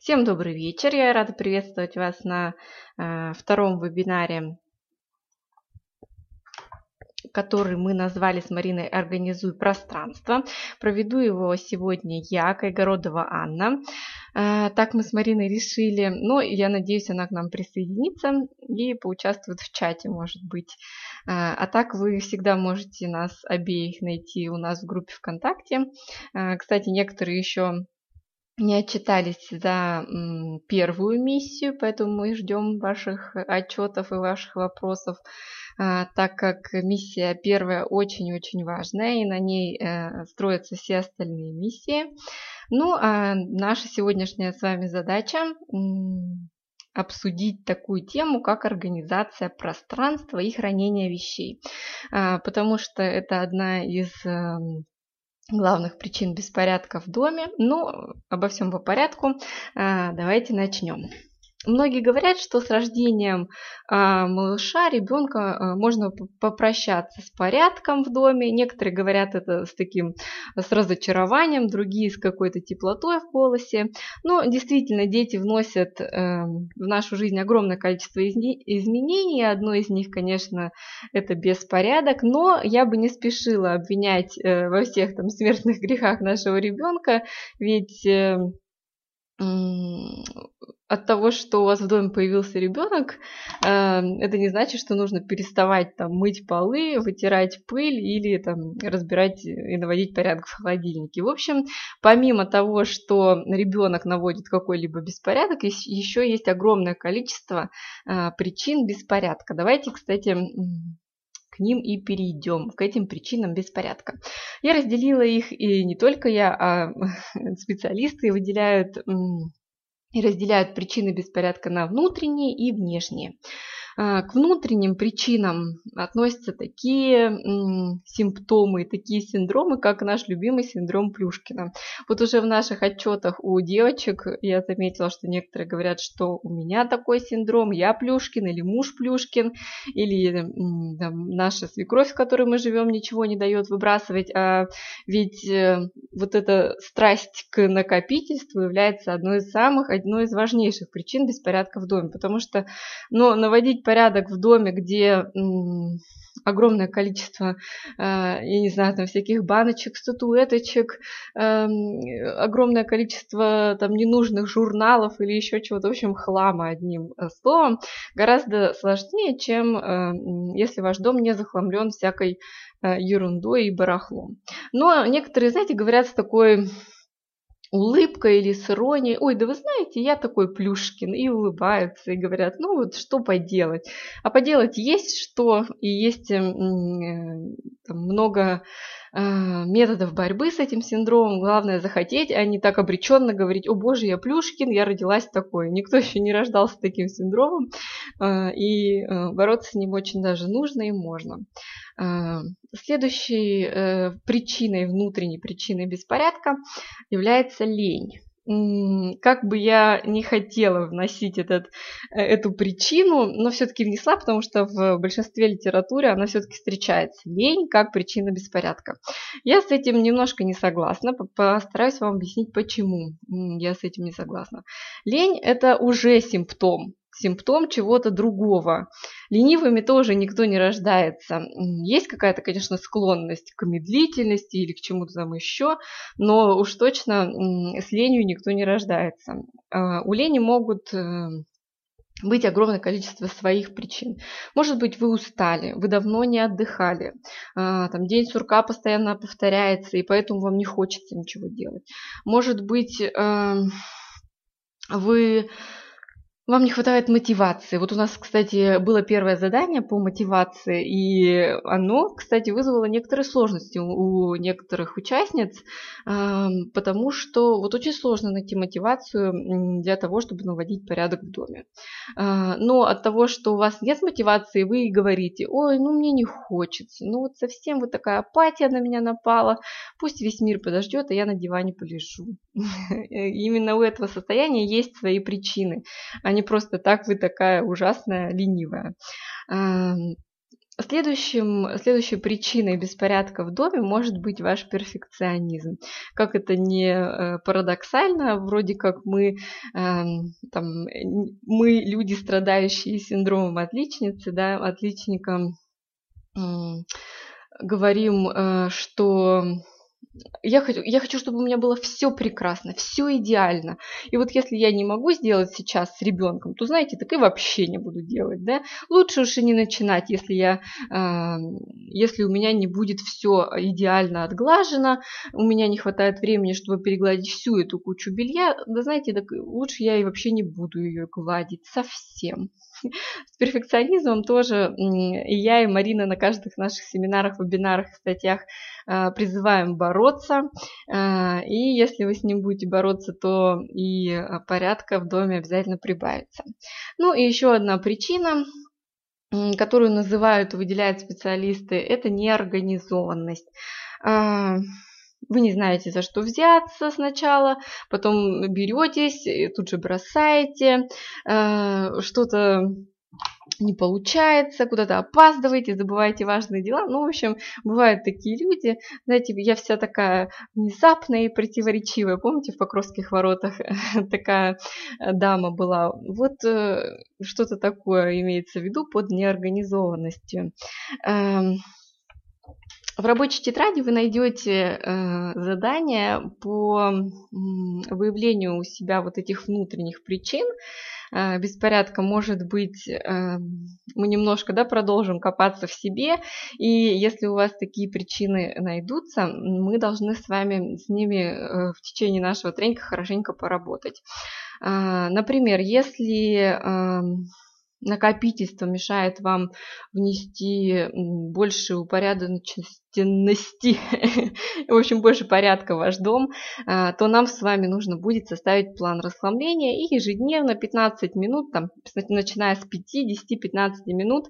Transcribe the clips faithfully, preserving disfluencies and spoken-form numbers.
Всем добрый вечер. Я рада приветствовать вас на э, втором вебинаре, который мы назвали с Мариной «Организуй пространство». Проведу его сегодня я, Кайгородова Анна. Э, так мы с Мариной решили, но я надеюсь, она к нам присоединится и поучаствует в чате, может быть. Э, а так вы всегда можете нас обеих найти у нас в группе ВКонтакте. Э, кстати, некоторые еще не отчитались за м, первую миссию, поэтому мы ждем ваших отчетов и ваших вопросов, а, так как миссия первая очень-очень важная, и на ней э, строятся все остальные миссии. Ну, а наша сегодняшняя с вами задача м, обсудить такую тему, как организация пространства и хранение вещей, а, потому что это одна из э, главных причин беспорядка в доме. Ну, обо всем по порядку. Давайте начнем. Многие говорят, что с рождением а, малыша, ребенка а, можно попрощаться с порядком в доме. Некоторые говорят это с таким, с разочарованием, другие с какой-то теплотой в голосе. Но действительно, дети вносят э, в нашу жизнь огромное количество изменений. Одно из них, конечно, это беспорядок. Но я бы не спешила обвинять э, во всех там смертных грехах нашего ребенка, ведь э, от того, что у вас в доме появился ребенок, это не значит, что нужно переставать там мыть полы, вытирать пыль или там разбирать и наводить порядок в холодильнике. В общем, помимо того, что ребенок наводит какой-либо беспорядок, еще есть огромное количество причин беспорядка. Давайте, кстати, к ним и перейдем, к этим причинам беспорядка. Я разделила их, и не только я, а специалисты выделяют и разделяют причины беспорядка на внутренние и внешние. К внутренним причинам относятся такие симптомы, такие синдромы, как наш любимый синдром Плюшкина. Вот уже в наших отчетах у девочек я заметила, что некоторые говорят, что у меня такой синдром, я Плюшкин, или муж Плюшкин, или там, наша свекровь, с которой мы живем, ничего не дает выбрасывать. А ведь вот эта страсть к накопительству является одной из самых, одной из важнейших причин беспорядка в доме, потому что, ну, наводить порядок в доме, где м, огромное количество, э, я не знаю, там всяких баночек, статуэточек, э, огромное количество там ненужных журналов или еще чего-то, в общем, хлама, одним словом, гораздо сложнее, чем э, если ваш дом не захламлен всякой э, ерундой и барахлом. Но некоторые, знаете, говорят с такой улыбкой или с иронией: ой, да вы знаете, я такой Плюшкин, и улыбаются, и говорят, ну вот что поделать. А поделать есть что, и есть э, там, много э, методов борьбы с этим синдромом. Главное захотеть, а не так обреченно говорить: о боже, я Плюшкин, я родилась такой. Никто еще не рождался с таким синдромом, э, и э, бороться с ним очень даже нужно и можно. Следующей э, причиной, внутренней причиной беспорядка является лень. Как бы я не хотела вносить этот, эту причину, но все-таки внесла, потому что в большинстве литературы она все-таки встречается. Лень как причина беспорядка. Я с этим немножко не согласна, постараюсь вам объяснить, почему я с этим не согласна. Лень – это уже симптом. Симптом чего-то другого. Ленивыми тоже никто не рождается. Есть какая-то, конечно, склонность к медлительности или к чему-то там еще, но уж точно с ленью никто не рождается. У лени могут быть огромное количество своих причин. Может быть, вы устали, вы давно не отдыхали, там день сурка постоянно повторяется, и поэтому вам не хочется ничего делать. Может быть, вы... Вам не хватает мотивации. Вот у нас, кстати, было первое задание по мотивации, и оно, кстати, вызвало некоторые сложности у некоторых участниц, потому что вот очень сложно найти мотивацию для того, чтобы наводить порядок в доме. Но от того, что у вас нет мотивации, вы говорите: ой, ну мне не хочется, ну вот совсем вот такая апатия на меня напала, пусть весь мир подождет, а я на диване полежу. Именно у этого состояния есть свои причины, а не просто так вы такая ужасная ленивая. Следующим, следующей причиной беспорядка в доме может быть ваш перфекционизм. Как это не парадоксально, вроде как мы, там, мы люди, страдающие синдромом отличницы, да, отличника, говорим, что я хочу, я хочу, чтобы у меня было все прекрасно, все идеально. И вот если я не могу сделать сейчас с ребенком, то, знаете, так и вообще не буду делать, да. Лучше уж и не начинать, если я, э, если у меня не будет все идеально отглажено, у меня не хватает времени, чтобы перегладить всю эту кучу белья, да, знаете, так лучше я и вообще не буду ее гладить совсем. С перфекционизмом тоже и я, и Марина на каждых наших семинарах, вебинарах, статьях призываем бороться. И если вы с ним будете бороться, то и порядка в доме обязательно прибавится. Ну и еще одна причина, которую называют, выделяют специалисты, это неорганизованность. Вы не знаете, за что взяться сначала, потом беретесь, тут же бросаете, что-то не получается, куда-то опаздываете, забываете важные дела. Ну, в общем, бывают такие люди. Знаете, я вся такая внезапная и противоречивая. Помните, в Покровских воротах такая дама была? Вот что-то такое имеется в виду под неорганизованностью. В рабочей тетради вы найдете э, задание по э, выявлению у себя вот этих внутренних причин э, беспорядка. Может быть, э, мы немножко, да, продолжим копаться в себе, и если у вас такие причины найдутся, мы должны с вами с ними э, в течение нашего тренинга хорошенько поработать. Э, например, если Э, накопительство мешает вам внести больше упорядоченности, в общем, больше порядка в ваш дом, то нам с вами нужно будет составить план расхламления и ежедневно пятнадцать минут, там, начиная с пяти-десяти-пятнадцати минут,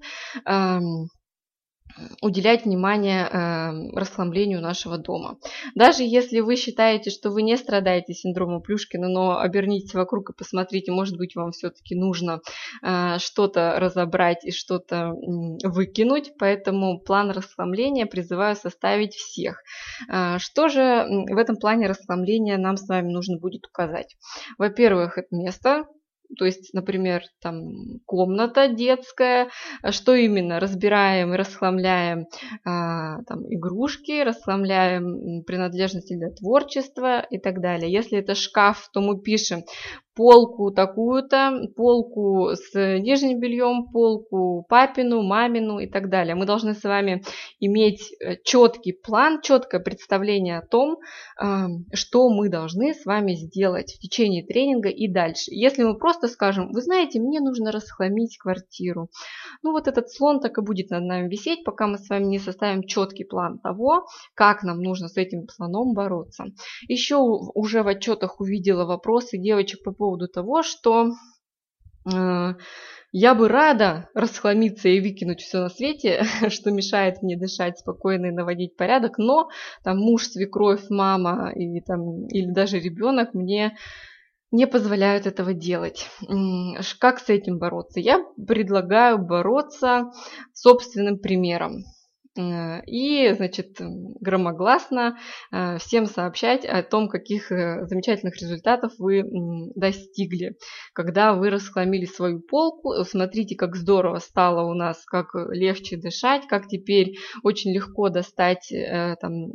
уделять внимание э, расхламлению нашего дома. Даже если вы считаете, что вы не страдаете синдромом Плюшкина, но обернитесь вокруг и посмотрите, может быть, вам все-таки нужно э, что-то разобрать и что-то э, выкинуть, поэтому план расхламления призываю составить всех. Э, что же в этом плане расхламления нам с вами нужно будет указать? Во-первых, это место. То есть, например, там комната детская, что именно? Разбираем и расхламляем а, там, игрушки, расхламляем принадлежности для творчества и так далее. Если это шкаф, то мы пишем полку такую-то, полку с нижним бельем, полку папину, мамину и так далее. Мы должны с вами иметь четкий план, четкое представление о том, что мы должны с вами сделать в течение тренинга и дальше. Если мы просто скажем, вы знаете, мне нужно расхламить квартиру, ну вот этот слон так и будет над нами висеть, пока мы с вами не составим четкий план того, как нам нужно с этим слоном бороться. Еще уже в отчетах увидела вопросы девочек по поводу того, что э, я бы рада расхламиться и выкинуть все на свете, что мешает мне дышать спокойно и наводить порядок, но там муж, свекровь, мама и, там, или даже ребенок мне не позволяют этого делать. Как с этим бороться? Я предлагаю бороться собственным примером. И, значит, громогласно всем сообщать о том, каких замечательных результатов вы достигли, когда вы расхламили свою полку. Смотрите, как здорово стало у нас, как легче дышать, как теперь очень легко достать там,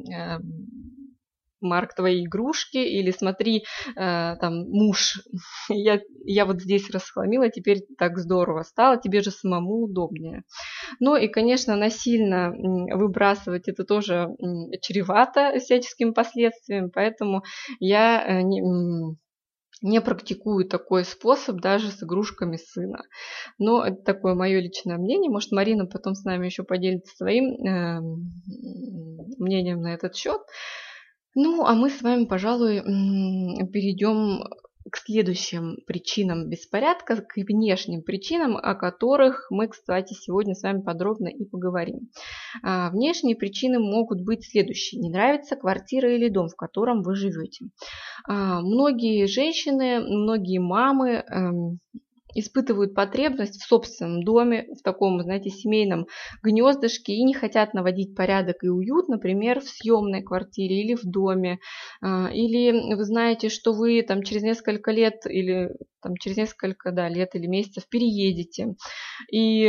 Марк, твои игрушки, или смотри, э, там, муж, я, я вот здесь расхламила, теперь так здорово стало, тебе же самому удобнее. Ну и, конечно, насильно выбрасывать это тоже чревато всяческими последствиями, поэтому я не, не практикую такой способ даже с игрушками сына. Но это такое мое личное мнение, может, Марина потом с нами еще поделится своим э, мнением на этот счет. Ну, а мы с вами, пожалуй, перейдем к следующим причинам беспорядка, к внешним причинам, о которых мы, кстати, сегодня с вами подробно и поговорим. А, внешние причины могут быть следующие. Не нравится квартира или дом, в котором вы живете. А, многие женщины, многие мамы эм, испытывают потребность в собственном доме, в таком, знаете, семейном гнездышке и не хотят наводить порядок и уют, например, в съемной квартире или в доме. Или вы знаете, что вы там через несколько лет или там, через несколько да, лет или месяцев переедете. И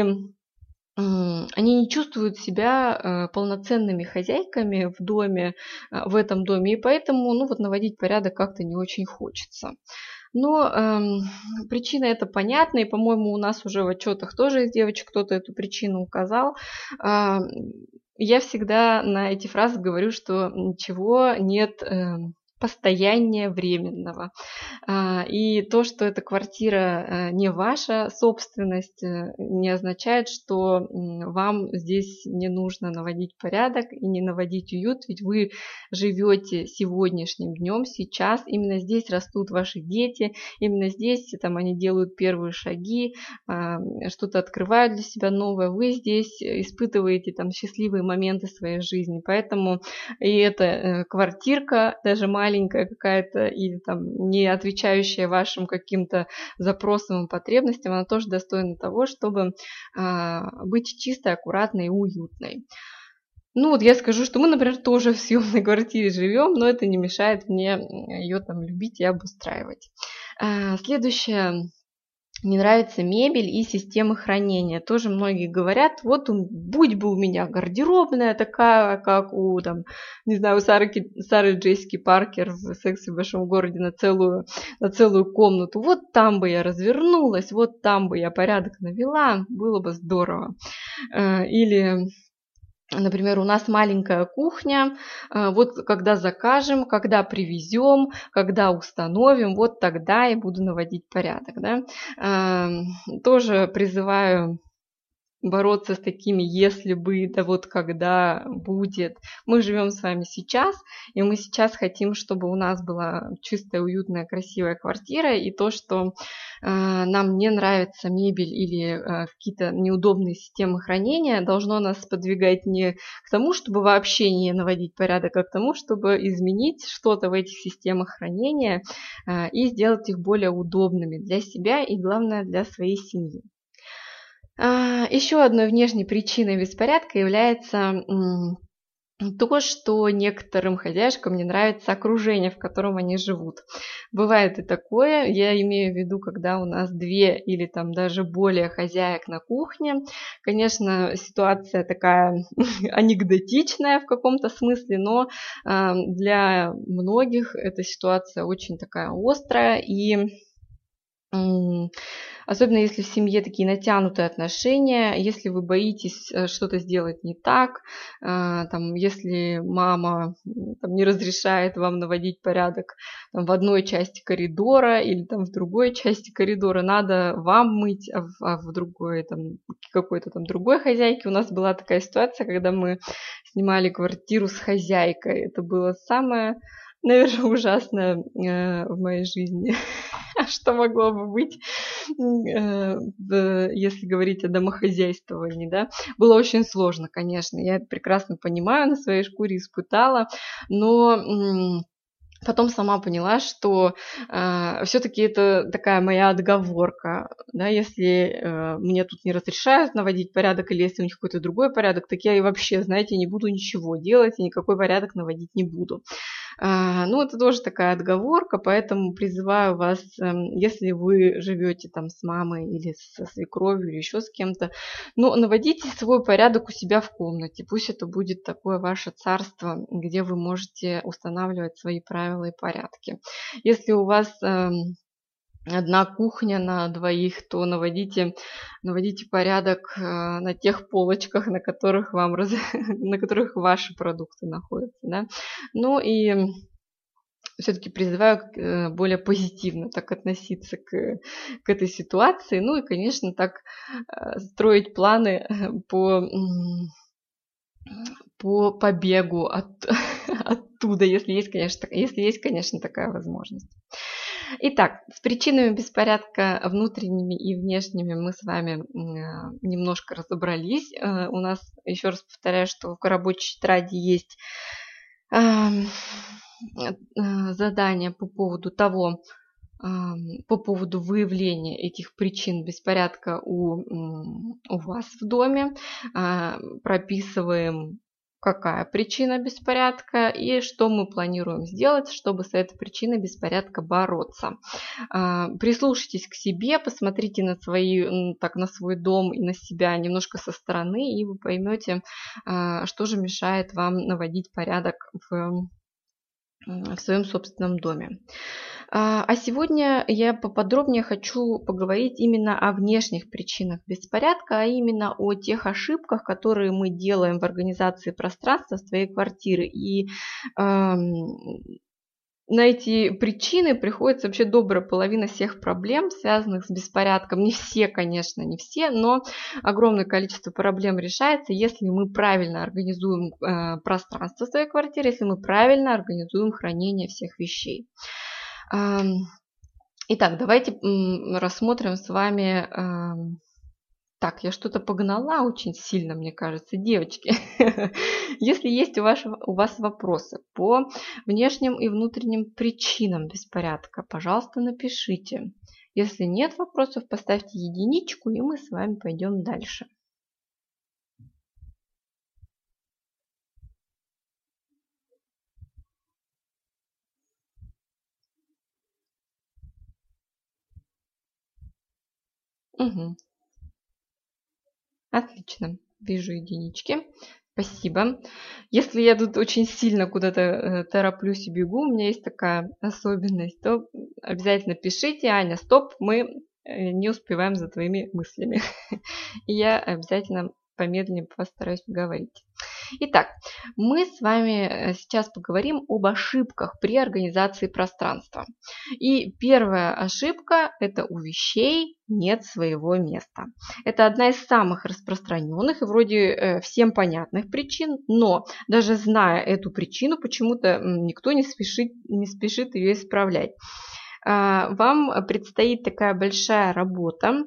они не чувствуют себя полноценными хозяйками в доме, в этом доме, и поэтому ну, вот наводить порядок как-то не очень хочется. Но эм, причина это понятна, и, по-моему, у нас уже в отчетах тоже из девочек кто-то эту причину указал. Э, я всегда на эти фразы говорю, что ничего нет э, постояннее временного. И то, что эта квартира не ваша собственность, не означает, что вам здесь не нужно наводить порядок и не наводить уют, ведь вы живете сегодняшним днем, сейчас, именно здесь растут ваши дети, именно здесь там, они делают первые шаги, что-то открывают для себя новое, вы здесь испытываете там счастливые моменты своей жизни, поэтому и эта квартирка, даже маленькая, маленькая какая-то или там не отвечающая вашим каким-то запросам и потребностям, она тоже достойна того, чтобы а, быть чистой, аккуратной и уютной. Ну вот я скажу, что мы, например, тоже в съемной квартире живем, но это не мешает мне ее там любить и обустраивать. А, следующее. Не нравится мебель и системы хранения. Тоже многие говорят, вот будь бы у меня гардеробная такая, как у, там, не знаю, у Сары, Сары Джессики Паркер в «Сексе в большом городе» на целую, на целую комнату. Вот там бы я развернулась, вот там бы я порядок навела, было бы здорово. Или... Например, у нас маленькая кухня, вот когда закажем, когда привезем, когда установим, вот тогда я буду наводить порядок. Да? Тоже призываю бороться с такими «если бы», да вот когда будет. Мы живем с вами сейчас, и мы сейчас хотим, чтобы у нас была чистая, уютная, красивая квартира, и то, что э, нам не нравится мебель или э, какие-то неудобные системы хранения, должно нас подвигать не к тому, чтобы вообще не наводить порядок, а к тому, чтобы изменить что-то в этих системах хранения э, и сделать их более удобными для себя и, главное, для своей семьи. Еще одной внешней причиной беспорядка является то, что некоторым хозяйкам не нравится окружение, в котором они живут. Бывает и такое, я имею в виду, когда у нас две или там даже более хозяек на кухне. Конечно, ситуация такая анекдотичная в каком-то смысле, но для многих эта ситуация очень такая острая и... Особенно если в семье такие натянутые отношения, если вы боитесь что-то сделать не так, там, если мама там, не разрешает вам наводить порядок там, в одной части коридора или там, в другой части коридора, надо вам мыть, а в, а в другой, там, какой-то там другой хозяйке. У нас была такая ситуация, когда мы снимали квартиру с хозяйкой. Это было самое... наверное, ужасное э, в моей жизни, что могло бы быть, э, в, если говорить о домохозяйствовании, да. Было очень сложно, конечно, я это прекрасно понимаю, на своей шкуре испытала, но... М- Потом сама поняла, что э, все-таки это такая моя отговорка, да, если э, мне тут не разрешают наводить порядок, или если у них какой-то другой порядок, так я и вообще, знаете, не буду ничего делать, и никакой порядок наводить не буду. Э, ну, это тоже такая отговорка, поэтому призываю вас, э, если вы живете там с мамой или со свекровью, или еще с кем-то, ну, наводите свой порядок у себя в комнате, пусть это будет такое ваше царство, где вы можете устанавливать свои правила и порядки. Если у вас э, одна кухня на двоих, то наводите, наводите порядок э, на тех полочках, на которых, вам раз... на которых ваши продукты находятся. Да? Ну и все-таки призываю э, более позитивно так относиться к, к этой ситуации. Ну и, конечно, так э, строить планы по... по побегу от, оттуда, если есть, конечно, если есть, конечно, такая возможность. Итак, с причинами беспорядка внутренними и внешними мы с вами немножко разобрались. У нас, еще раз повторяю, что в рабочей тетради есть задание по поводу того, по поводу выявления этих причин беспорядка у, у вас в доме. Прописываем, какая причина беспорядка и что мы планируем сделать, чтобы с этой причиной беспорядка бороться. Прислушайтесь к себе, посмотрите на, свои, так, на свой дом и на себя немножко со стороны, и вы поймете, что же мешает вам наводить порядок в, в своем собственном доме. А сегодня я поподробнее хочу поговорить именно о внешних причинах беспорядка, а именно о тех ошибках, которые мы делаем в организации пространства своей квартиры. И э, на эти причины приходится вообще добрая половина всех проблем, связанных с беспорядком. Не все, конечно, не все, но огромное количество проблем решается, если мы правильно организуем э, пространство своей квартиры, если мы правильно организуем хранение всех вещей. Итак, давайте рассмотрим с вами. Так, я что-то погнала очень сильно, мне кажется, девочки. Если есть у вас, у вас вопросы по внешним и внутренним причинам беспорядка, пожалуйста, напишите. Если нет вопросов, поставьте единичку, и мы с вами пойдем дальше. Угу. Отлично, вижу единички. Спасибо. Если я тут очень сильно куда-то тороплюсь и бегу, у меня есть такая особенность, то обязательно пишите: Аня, стоп, мы не успеваем за твоими мыслями. И я обязательно помедленнее постараюсь говорить. Итак, мы с вами сейчас поговорим об ошибках при организации пространства. И первая ошибка – это у вещей нет своего места. Это одна из самых распространенных и вроде всем понятных причин, но даже зная эту причину, почему-то никто не спешит, не спешит ее исправлять. Вам предстоит такая большая работа,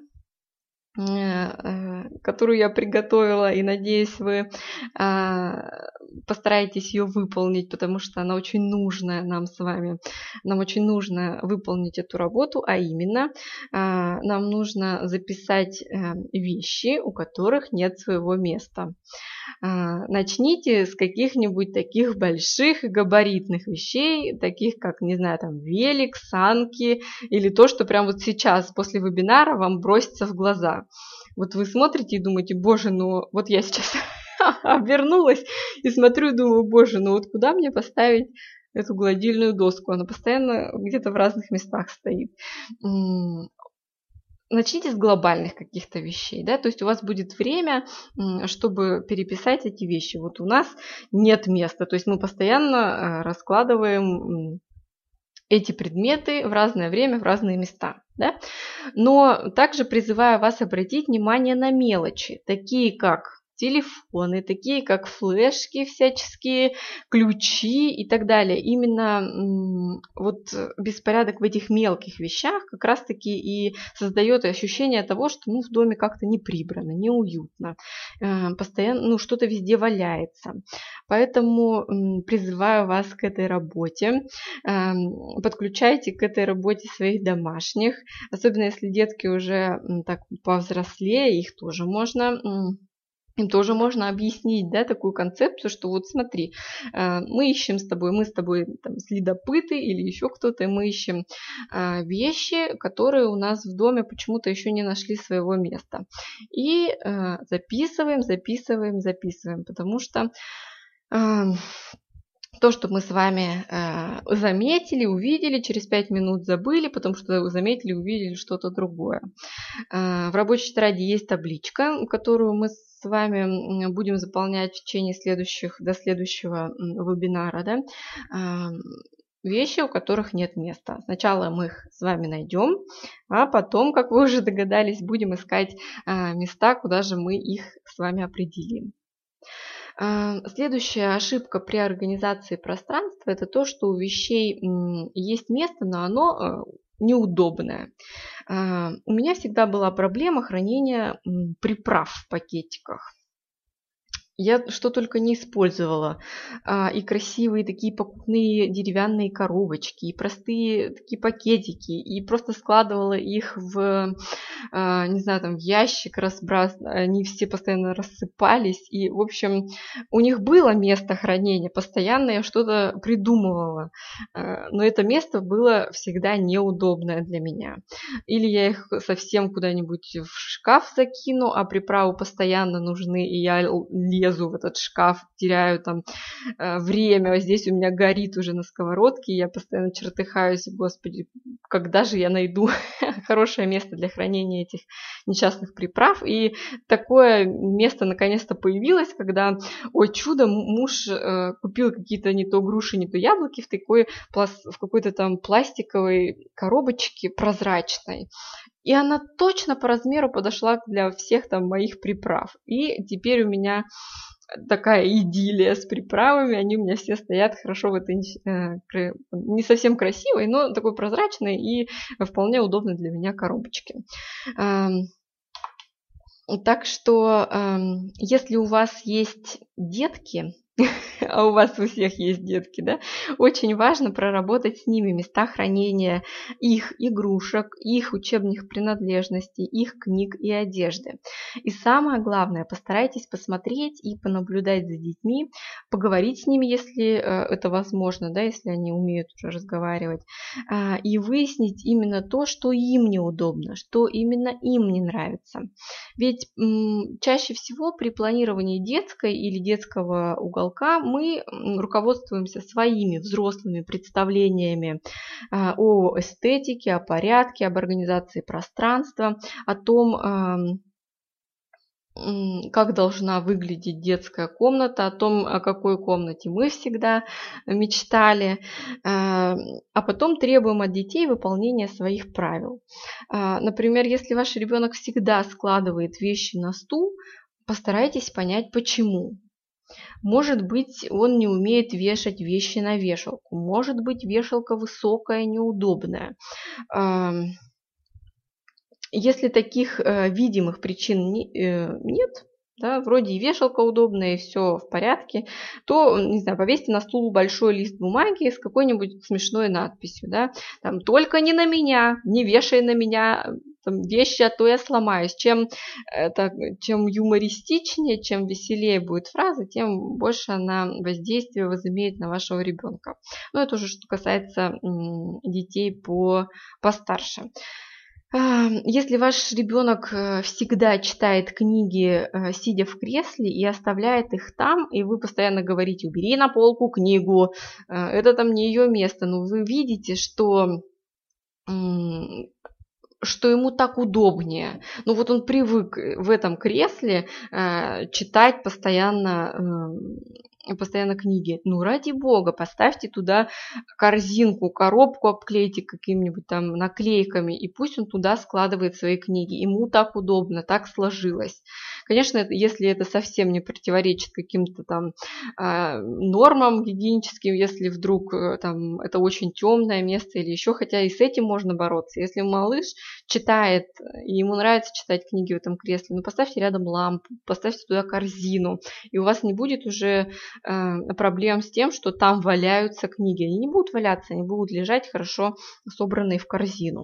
которую я приготовила, и надеюсь, вы постараетесь ее выполнить, потому что она очень нужная нам с вами. Нам очень нужно выполнить эту работу, а именно нам нужно записать вещи, у которых нет своего места. Начните с каких-нибудь таких больших и габаритных вещей, таких как, не знаю, там велик, санки или то, что прямо вот сейчас после вебинара вам бросится в глаза. Вот вы смотрите и думаете: боже, ну вот я сейчас обернулась и смотрю и думаю: боже, ну вот куда мне поставить эту гладильную доску? Она постоянно где-то в разных местах стоит. Начните с глобальных каких-то вещей, да, то есть у вас будет время, чтобы переписать эти вещи. Вот у нас нет места, то есть мы постоянно раскладываем эти предметы в разное время, в разные места, да. Но также призываю вас обратить внимание на мелочи, такие как телефоны, такие как флешки всяческие, ключи и так далее. Именно вот беспорядок в этих мелких вещах как раз-таки и создает ощущение того, что ну, в доме как-то не прибрано, неуютно, постоянно ну, что-то везде валяется. Поэтому призываю вас к этой работе, подключайте к этой работе своих домашних, особенно если детки уже так повзрослее, их тоже можно... Им тоже можно объяснить, да, такую концепцию, что вот смотри, мы ищем с тобой, мы с тобой там, следопыты или еще кто-то, и мы ищем вещи, которые у нас в доме почему-то еще не нашли своего места. И записываем, записываем, записываем, потому что то, что мы с вами э, заметили, увидели, через пять минут забыли, потому что заметили, увидели что-то другое. Э, в рабочей тетради есть табличка, которую мы с вами будем заполнять в течение следующих, до следующего вебинара. Да? Э, вещи, у которых нет места. Сначала мы их с вами найдем, а потом, как вы уже догадались, будем искать э, места, куда же мы их с вами определим. Следующая ошибка при организации пространства – это то, что у вещей есть место, но оно неудобное. У меня всегда была проблема хранения приправ в пакетиках. Я что только не использовала. А, и красивые такие покупные деревянные коробочки, и простые такие пакетики, и просто складывала их в, а, не знаю, там, в ящик, разбрас... они все постоянно рассыпались. И, в общем, у них было место хранения, постоянно я что-то придумывала. А, но это место было всегда неудобное для меня. Или я их совсем куда-нибудь в шкаф закину, а приправы постоянно нужны, и я лезу в этот шкаф, теряю там э, время, здесь у меня горит уже на сковородке, я постоянно чертыхаюсь, господи, когда же я найду хорошее место для хранения этих несчастных приправ. И такое место наконец-то появилось, когда, ой, чудо, муж э, купил какие-то не то груши, не то яблоки в такой, в какой-то там пластиковой коробочке прозрачной. И она точно по размеру подошла для всех там моих приправ. И теперь у меня такая идиллия с приправами. Они у меня все стоят хорошо в этой э, не совсем красивой, но такой прозрачной и вполне удобной для меня коробочке. Эм, так что, эм, если у вас есть детки, а у вас у всех есть детки, да, очень важно проработать с ними места хранения их игрушек, их учебных принадлежностей, их книг и одежды. И самое главное, постарайтесь посмотреть и понаблюдать за детьми, поговорить с ними, если это возможно, да, если они умеют уже разговаривать, и выяснить именно то, что им неудобно, что именно им не нравится. Ведь м, чаще всего при планировании детской или детского уголка мы руководствуемся своими взрослыми представлениями о эстетике, о порядке, об организации пространства, о том, как должна выглядеть детская комната, о том, о какой комнате мы всегда мечтали, а потом требуем от детей выполнения своих правил. Например, если ваш ребенок всегда складывает вещи на стул, постарайтесь понять, почему. Может быть, он не умеет вешать вещи на вешалку. Может быть, вешалка высокая, неудобная. Если таких видимых причин нет, да, вроде и вешалка удобная, и все в порядке, то, не знаю, повесьте на стул большой лист бумаги с какой-нибудь смешной надписью, да, там, только не на меня, не вешай на меня там, вещи, а то я сломаюсь. Чем, это, чем юмористичнее, чем веселее будет фраза, тем больше она воздействие возымеет на вашего ребенка. Но это уже что касается детей по, постарше. Если ваш ребенок всегда читает книги, сидя в кресле, и оставляет их там, и вы постоянно говорите: убери на полку книгу, это там не ее место, но вы видите, что, что ему так удобнее. Ну вот он привык в этом кресле читать постоянно постоянно книги. Ну, ради бога, поставьте туда корзинку, коробку обклейте какими-нибудь там наклейками, и пусть он туда складывает свои книги. Ему так удобно, так сложилось. Конечно, если это совсем не противоречит каким-то там э, нормам гигиеническим, если вдруг э, там это очень темное место или еще, хотя и с этим можно бороться. Если малыш читает, и ему нравится читать книги в этом кресле, ну, поставьте рядом лампу, поставьте туда корзину, и у вас не будет уже проблем с тем, что там валяются книги. Они не будут валяться, они будут лежать хорошо собранные в корзину.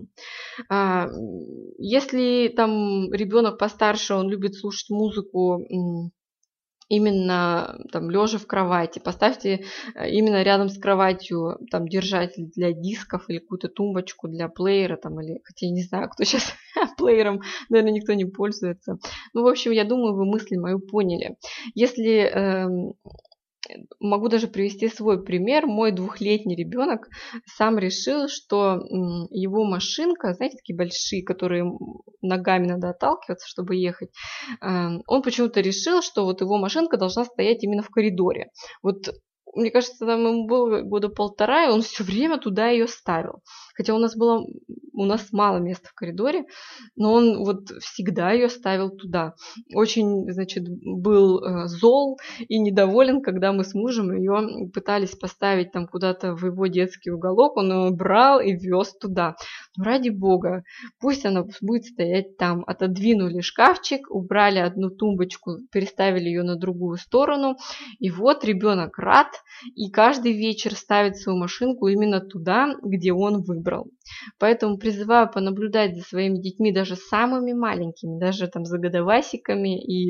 Если там ребенок постарше, он любит слушать музыку именно там лежа в кровати, поставьте именно рядом с кроватью там держатель для дисков или какую-то тумбочку для плеера, там, или, хотя я не знаю, кто сейчас плеером, наверное, никто не пользуется. Ну, в общем, я думаю, вы мысль мою поняли. Если э, могу даже привести свой пример. Мой двухлетний ребенок сам решил, что его машинка, знаете, такие большие, которые ногами надо отталкиваться, чтобы ехать, он почему-то решил, что вот его машинка должна стоять именно в коридоре. Вот, мне кажется, там ему было года полтора, и он все время туда ее ставил. Хотя у нас было, у нас мало места в коридоре, но он вот всегда ее ставил туда. Очень, значит, был э, зол и недоволен, когда мы с мужем ее пытались поставить там куда-то в его детский уголок, он ее брал и вез туда. Ну, ради бога, пусть она будет стоять там. Отодвинули шкафчик, убрали одну тумбочку, переставили ее на другую сторону, и вот ребенок рад, и каждый вечер ставит свою машинку именно туда, где он выбрал. Поэтому призываю понаблюдать за своими детьми, даже самыми маленькими, даже там за годовасиками, и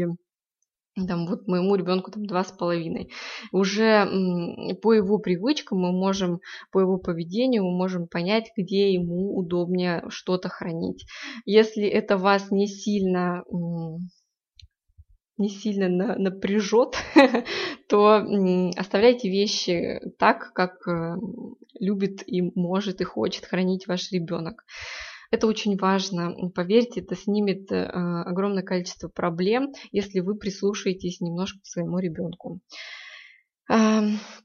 там вот моему ребенку там два с половиной. Уже м, по его привычкам мы можем, по его поведению мы можем понять, где ему удобнее что-то хранить. Если это вас не сильно... М, не сильно на, напряжет, то м, оставляйте вещи так, как э, любит и может и хочет хранить ваш ребенок. Это очень важно. Поверьте, это снимет э, огромное количество проблем, если вы прислушаетесь немножко к своему ребенку. Э,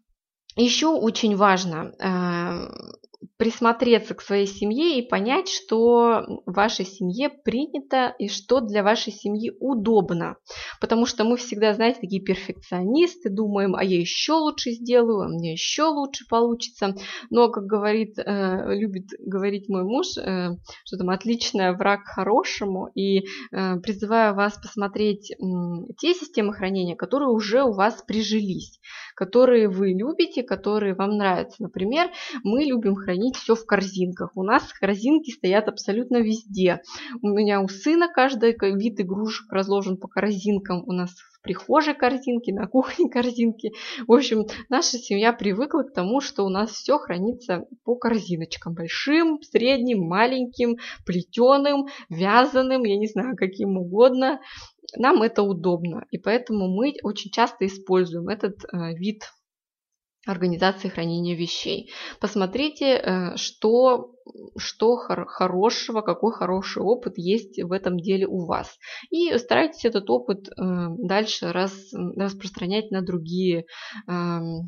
еще очень важно э, присмотреться к своей семье и понять, что в вашей семье принято и что для вашей семьи удобно. Потому что мы всегда, знаете, такие перфекционисты, думаем, а я еще лучше сделаю, а мне еще лучше получится. Но, как говорит, э, любит говорить мой муж, э, что там отличное враг хорошему, и э, призываю вас посмотреть э, те системы хранения, которые уже у вас прижились, которые вы любите, которые вам нравятся. Например, мы любим хранить все в корзинках. У нас корзинки стоят абсолютно везде. У меня у сына каждый вид игрушек разложен по корзинкам. У нас в прихожей корзинки, на кухне корзинки. В общем, наша семья привыкла к тому, что у нас все хранится по корзиночкам. Большим, средним, маленьким, плетеным, вязаным, я не знаю, каким угодно. Нам это удобно. И поэтому мы очень часто используем этот э, вид организации хранения вещей. Посмотрите, что, что хорошего, какой хороший опыт есть в этом деле у вас. И старайтесь этот опыт дальше раз, распространять на другие, на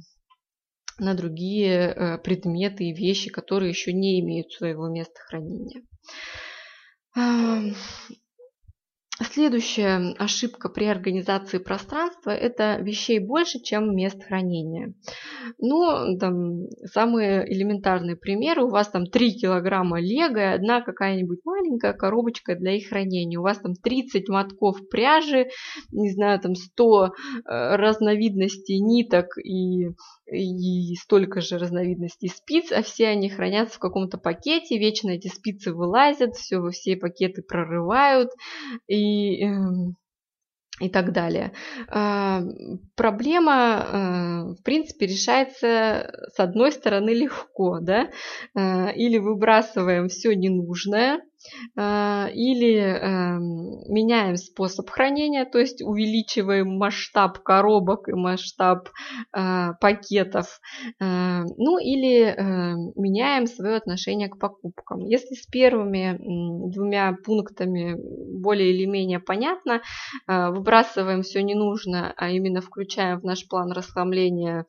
другие предметы и вещи, которые еще не имеют своего места хранения. Следующая ошибка при организации пространства – это вещей больше, чем мест хранения. Ну, там, самые элементарные примеры. У вас там три килограмма лего и одна какая-нибудь маленькая коробочка для их хранения. У вас там тридцать мотков пряжи, не знаю, там сто разновидностей ниток и, и столько же разновидностей спиц, а все они хранятся в каком-то пакете. Вечно эти спицы вылазят, все, все пакеты прорывают. И И, и так далее. Проблема, в принципе, решается с одной стороны легко, да? Или выбрасываем все ненужное, или меняем способ хранения, то есть увеличиваем масштаб коробок и масштаб пакетов, ну или меняем свое отношение к покупкам. Если с первыми двумя пунктами более или менее понятно, выбрасываем все ненужное, а именно включаем в наш план расхламления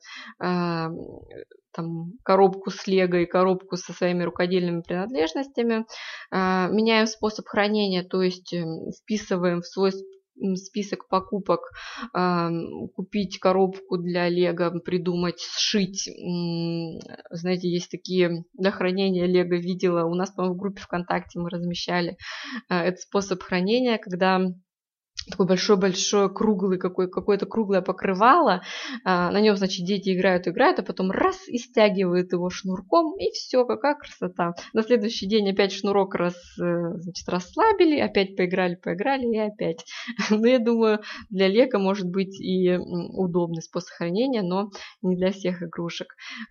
там, коробку с лего и коробку со своими рукодельными принадлежностями, меняем способ хранения, то есть вписываем в свой список покупок, купить коробку для лего, придумать, сшить. Знаете, есть такие для хранения лего, видела, у нас, по-моему, в группе ВКонтакте мы размещали этот способ хранения, когда такой большой-большой круглый, какой, какое-то круглое покрывало, на нем, значит, дети играют, играют, а потом раз и стягивают его шнурком, и все, какая красота. На следующий день опять шнурок раз, значит, расслабили, опять поиграли, поиграли и опять. Но я думаю, для лего может быть и удобный способ хранения, но не для всех игрушек.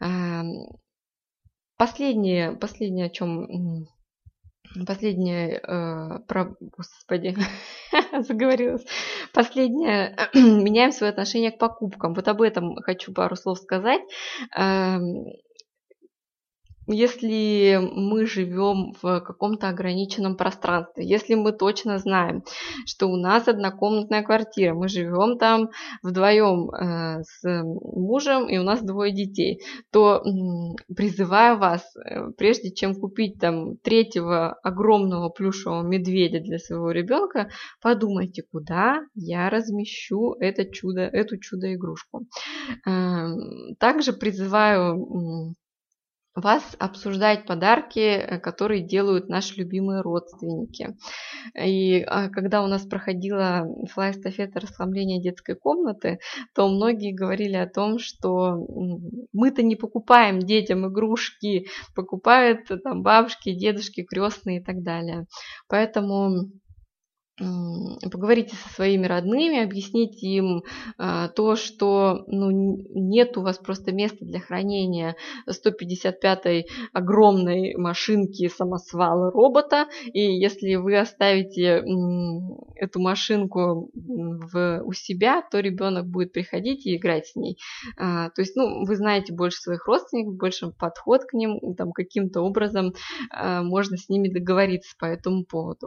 Последнее, последнее о чем... Последнее, э, про, господи, заговорилась. Последнее, меняем свое отношение к покупкам. Вот об этом хочу пару слов сказать. Э, если мы живем в каком-то ограниченном пространстве, если мы точно знаем, что у нас однокомнатная квартира, мы живем там вдвоем э, с мужем и у нас двое детей, то м, призываю вас, э, прежде чем купить там третьего огромного плюшевого медведя для своего ребенка, подумайте, куда я размещу это чудо, эту чудо-игрушку. Э, также призываю м, вас обсуждать подарки, которые делают наши любимые родственники. И а, когда у нас проходила флай-эстафета расхламления детской комнаты, то многие говорили о том, что мы-то не покупаем детям игрушки, покупают там бабушки, дедушки, крестные и так далее. Поэтому поговорите со своими родными, объясните им а, то, что ну, нет у вас просто места для хранения сто пятьдесят пятой огромной машинки самосвала робота, и если вы оставите м, эту машинку в, у себя, то ребенок будет приходить и играть с ней. А, то есть, ну, вы знаете больше своих родственников, больше подход к ним, там каким-то образом а, можно с ними договориться по этому поводу.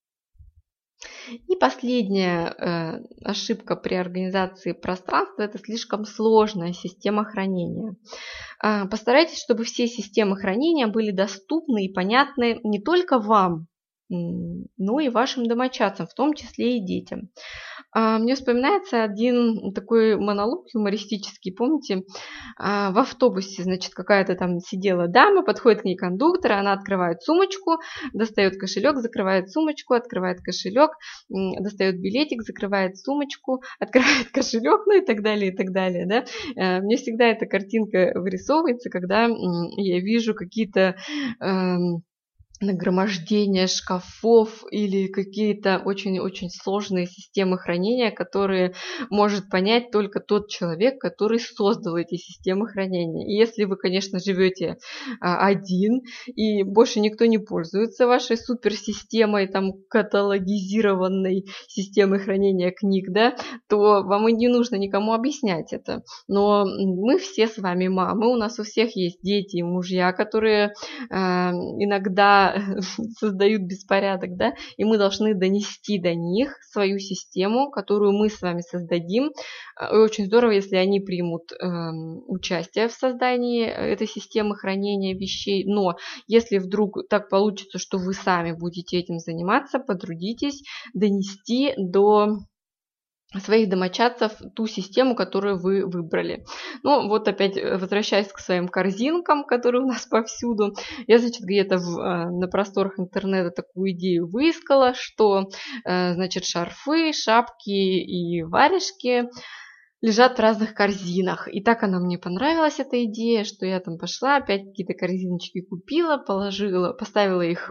И последняя э, ошибка при организации пространства – это слишком сложная система хранения. Э, постарайтесь, чтобы все системы хранения были доступны и понятны не только вам, но и вашим домочадцам, в том числе и детям. Мне вспоминается один такой монолог юмористический, помните, в автобусе, значит, какая-то там сидела дама, подходит к ней кондуктор, она открывает сумочку, достает кошелек, закрывает сумочку, открывает кошелек, достает билетик, закрывает сумочку, открывает кошелек, ну и так далее, и так далее, да. Мне всегда эта картинка вырисовывается, когда я вижу какие-то нагромождение шкафов или какие-то очень-очень сложные системы хранения, которые может понять только тот человек, который создал эти системы хранения. И если вы, конечно, живете а, один, и больше никто не пользуется вашей суперсистемой, там, каталогизированной системой хранения книг, да, то вам и не нужно никому объяснять это. Но мы все с вами мамы, у нас у всех есть дети и мужья, которые э, иногда создают беспорядок, да, и мы должны донести до них свою систему, которую мы с вами создадим. И очень здорово, если они примут э, участие в создании этой системы хранения вещей, но если вдруг так получится, что вы сами будете этим заниматься, потрудитесь донести до своих домочадцев ту систему, которую вы выбрали. Ну, вот опять возвращаясь к своим корзинкам, которые у нас повсюду, я, значит, где-то в, на просторах интернета такую идею выискала, что, значит, шарфы, шапки и варежки лежат в разных корзинах. И так она мне понравилась, эта идея, что я там пошла, опять какие-то корзиночки купила, положила, поставила их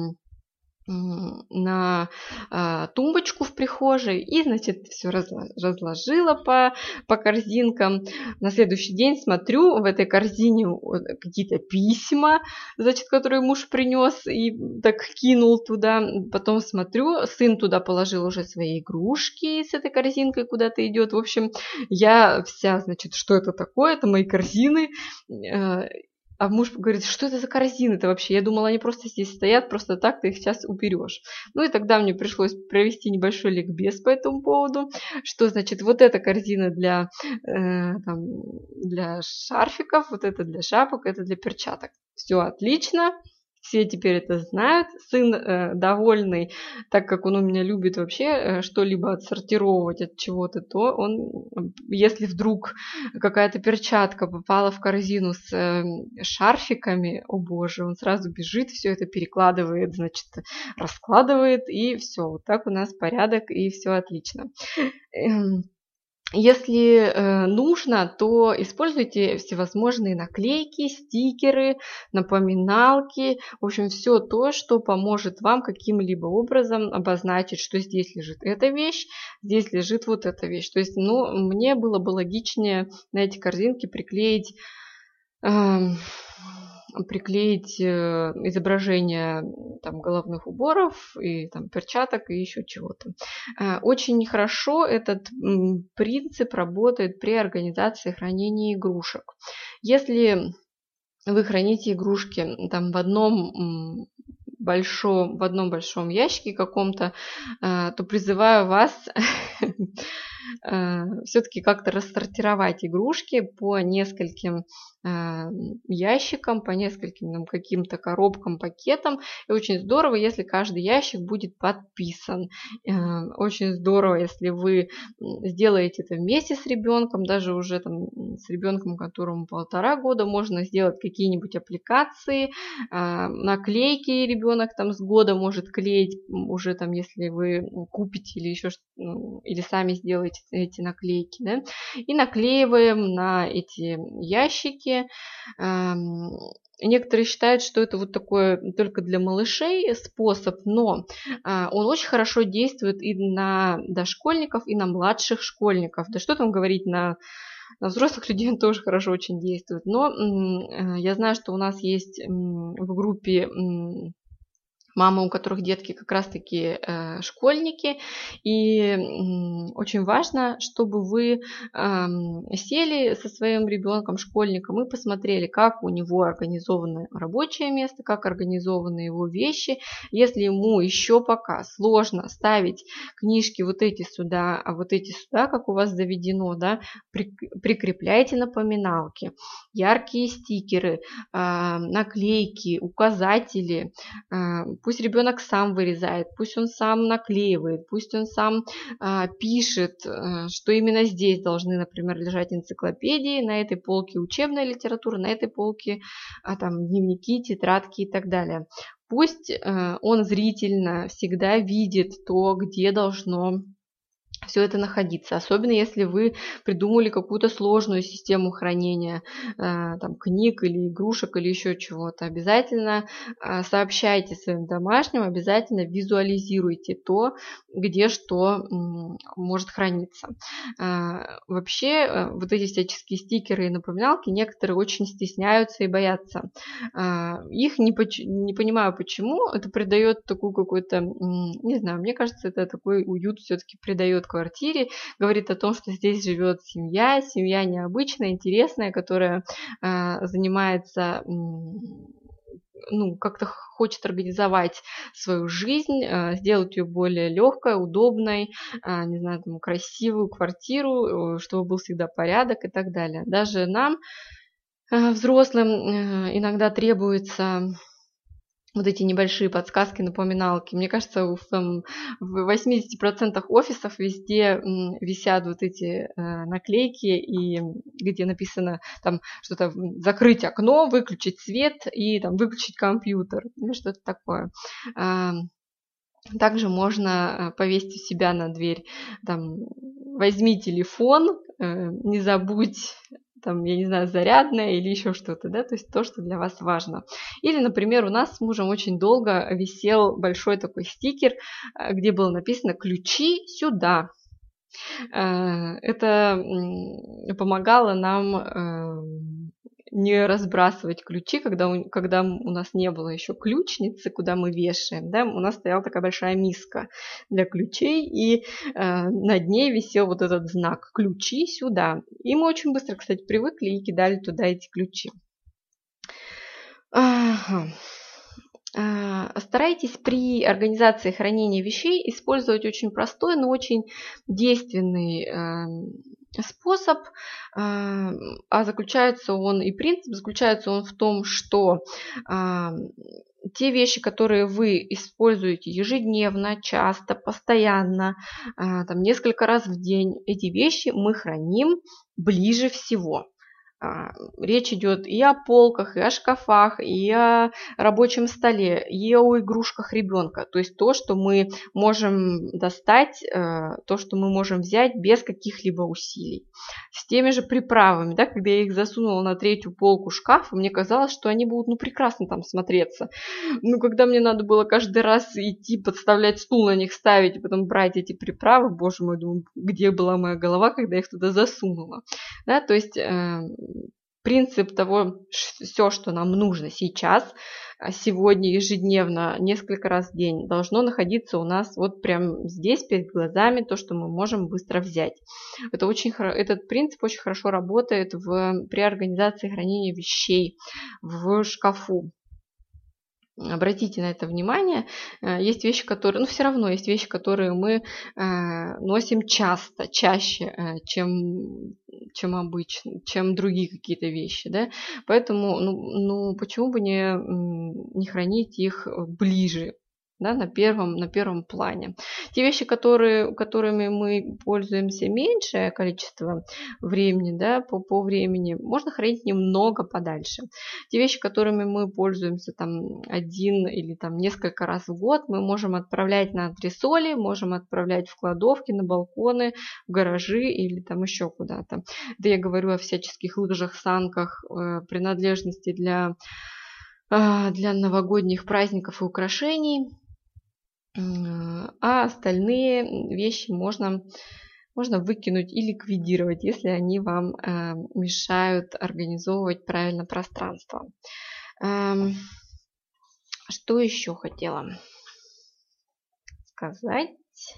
на а, тумбочку в прихожей и, значит, все разложила по, по корзинкам. На следующий день смотрю, в этой корзине какие-то письма, значит, которые муж принес и так кинул туда. Потом смотрю, сын туда положил уже свои игрушки с этой корзинкой, куда-то идет. В общем, я вся, значит, что это такое? Это мои корзины. А муж говорит, что это за корзины-то вообще? Я думала, они просто здесь стоят, просто так ты их сейчас уберешь. Ну и тогда мне пришлось провести небольшой ликбез по этому поводу, что значит вот эта корзина для, э, там, для шарфиков, вот это для шапок, это для перчаток. Все отлично. Все теперь это знают. Сын э, довольный, так как он у меня любит вообще э, что-либо отсортировать от чего-то, то он, если вдруг какая-то перчатка попала в корзину с э, шарфиками, о боже, он сразу бежит, все это перекладывает, значит, раскладывает, и все. Вот так у нас порядок, и все отлично. Если э, нужно, то используйте всевозможные наклейки, стикеры, напоминалки, в общем, все то, что поможет вам каким-либо образом обозначить, что здесь лежит эта вещь, здесь лежит вот эта вещь. То есть, ну, мне было бы логичнее на эти корзинки приклеить... Э, приклеить изображение там, головных уборов и там, перчаток и еще чего-то. Очень хорошо этот принцип работает при организации хранения игрушек. Если вы храните игрушки там в одном большом, в одном большом ящике каком-то, то призываю вас все-таки как-то рассортировать игрушки по нескольким ящикам, по нескольким там, каким-то коробкам, пакетам. И очень здорово, если каждый ящик будет подписан. Очень здорово, если вы сделаете это вместе с ребенком, даже уже там, с ребенком, которому полтора года, можно сделать какие-нибудь аппликации, наклейки ребенок там с года может клеить, уже там, если вы купите или еще ну, или сами сделаете эти наклейки, да, и наклеиваем на эти ящики. Некоторые считают, что это вот такой только для малышей способ, но он очень хорошо действует и на дошкольников, и на младших школьников. Да что там говорить, на, на взрослых людей он тоже хорошо очень действует. Но я знаю, что у нас есть в группе мамы, у которых детки как раз-таки э, школьники, и э, очень важно, чтобы вы э, сели со своим ребенком, школьником, и посмотрели, как у него организовано рабочее место, как организованы его вещи. Если ему еще пока сложно ставить книжки вот эти сюда, а вот эти сюда, как у вас заведено, да, прикрепляйте напоминалки, яркие стикеры, э, наклейки, указатели. Э, Пусть ребенок сам вырезает, пусть он сам наклеивает, пусть он сам а, пишет, а, что именно здесь должны, например, лежать энциклопедии, на этой полке учебная литература, на этой полке а, там, дневники, тетрадки и так далее. Пусть а, он зрительно всегда видит то, где должно все это находиться, особенно если вы придумали какую-то сложную систему хранения э, там, книг или игрушек или еще чего-то. Обязательно э, сообщайте своим домашним, обязательно визуализируйте то, где что м, может храниться. Э, вообще э, вот эти всяческие стикеры и напоминалки некоторые очень стесняются и боятся. Э, их не, поч- не понимаю почему, это придает такую какую-то, м, не знаю, мне кажется, это такой уют все-таки придает квартире, говорит о том, что здесь живет семья, семья необычная, интересная, которая э, занимается, э, ну, как-то хочет организовать свою жизнь, э, сделать ее более легкой, удобной, э, не знаю, там, красивую квартиру, чтобы был всегда порядок и так далее. Даже нам, э, взрослым, э, иногда требуется вот эти небольшие подсказки, напоминалки. Мне кажется, в, там, в восьмидесяти процентах офисов везде м, висят вот эти э, наклейки, и где написано там что-то закрыть окно, выключить свет и там выключить компьютер, или что-то такое. А, также можно повесить у себя на дверь, там, возьми телефон, э, не забудь, там, я не знаю, зарядное или еще что-то, да, то есть то, что для вас важно. Или, например, у нас с мужем очень долго висел большой такой стикер, где было написано «Ключи сюда». Это помогало нам не разбрасывать ключи, когда у, когда у нас не было еще ключницы, куда мы вешаем, да, у нас стояла такая большая миска для ключей, и э, над ней висел вот этот знак «Ключи сюда». И мы очень быстро, кстати, привыкли и кидали туда эти ключи. Ага. Старайтесь при организации хранения вещей использовать очень простой, но очень действенный способ, а заключается он, и принцип заключается он в том, что те вещи, которые вы используете ежедневно, часто, постоянно, там, несколько раз в день, эти вещи мы храним ближе всего. Речь идет и о полках, и о шкафах, и о рабочем столе, и о игрушках ребенка. То есть то, что мы можем достать, то, что мы можем взять без каких-либо усилий. С теми же приправами, да, когда я их засунула на третью полку шкафа, мне казалось, что они будут ну, прекрасно там смотреться. Но когда мне надо было каждый раз идти, подставлять стул на них ставить, и потом брать эти приправы, боже мой, думаю, где была моя голова, когда я их туда засунула. Да, то есть принцип того, все, что нам нужно сейчас, сегодня ежедневно, несколько раз в день, должно находиться у нас вот прям здесь перед глазами, то, что мы можем быстро взять. Это очень, этот принцип очень хорошо работает в, при организации хранения вещей в шкафу. Обратите на это внимание. Есть вещи, которые, ну, все равно есть вещи, которые мы носим часто, чаще, чем, чем обычно, чем другие какие-то вещи, да. Поэтому, ну, ну почему бы не, не хранить их ближе, да, на первом, на первом плане. Те вещи, которые, которыми мы пользуемся меньшее количество времени, да, по, по времени, можно хранить немного подальше. Те вещи, которыми мы пользуемся там один или там несколько раз в год, мы можем отправлять на антресоли, можем отправлять в кладовки, на балконы, в гаражи или там еще куда-то. Да, я говорю о всяческих лыжах, санках, э, принадлежности для, э, для новогодних праздников и украшений. А остальные вещи можно, можно выкинуть и ликвидировать, если они вам э, мешают организовывать правильно пространство. Э, что еще хотела сказать?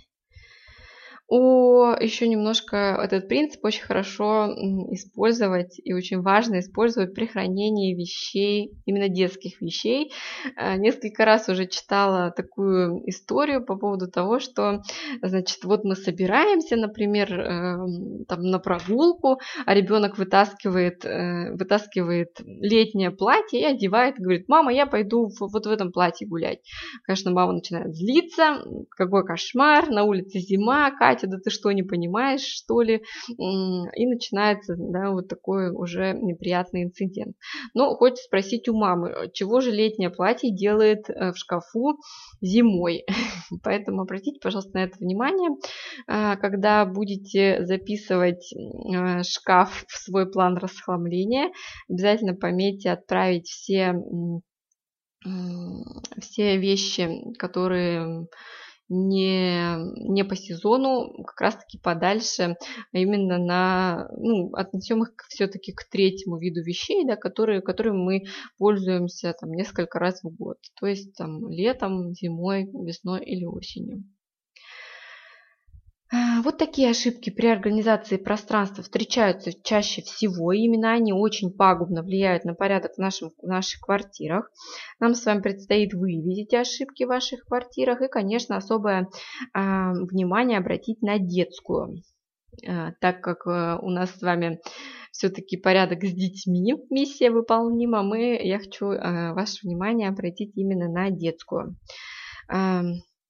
О, еще немножко этот принцип очень хорошо использовать и очень важно использовать при хранении вещей, именно детских вещей. Несколько раз уже читала такую историю по поводу того, что, значит, вот мы собираемся, например, там, на прогулку, а ребенок вытаскивает, вытаскивает летнее платье и одевает, и говорит: мама, я пойду вот в этом платье гулять. Конечно, мама начинает злиться, какой кошмар, на улице зима, Катя, да ты что, не понимаешь, что ли? И начинается, да, вот такой уже неприятный инцидент. Но хочется спросить у мамы, чего же летнее платье делает в шкафу зимой? Поэтому обратите, пожалуйста, на это внимание. Когда будете записывать шкаф в свой план расхламления, обязательно пометьте отправить все, все вещи, которые не, не по сезону, как раз-таки подальше, а именно на, ну, отнесем их все-таки к третьему виду вещей, да, которые, которыми мы пользуемся там несколько раз в год, то есть там летом, зимой, весной или осенью. Вот такие ошибки при организации пространства встречаются чаще всего. Именно они очень пагубно влияют на порядок в, нашем, в наших квартирах. Нам с вами предстоит выявить эти ошибки в ваших квартирах и, конечно, особое а, внимание обратить на детскую. А, так как а, у нас с вами все-таки порядок с детьми, миссия выполнима, мы, я хочу а, ваше внимание обратить именно на детскую. А,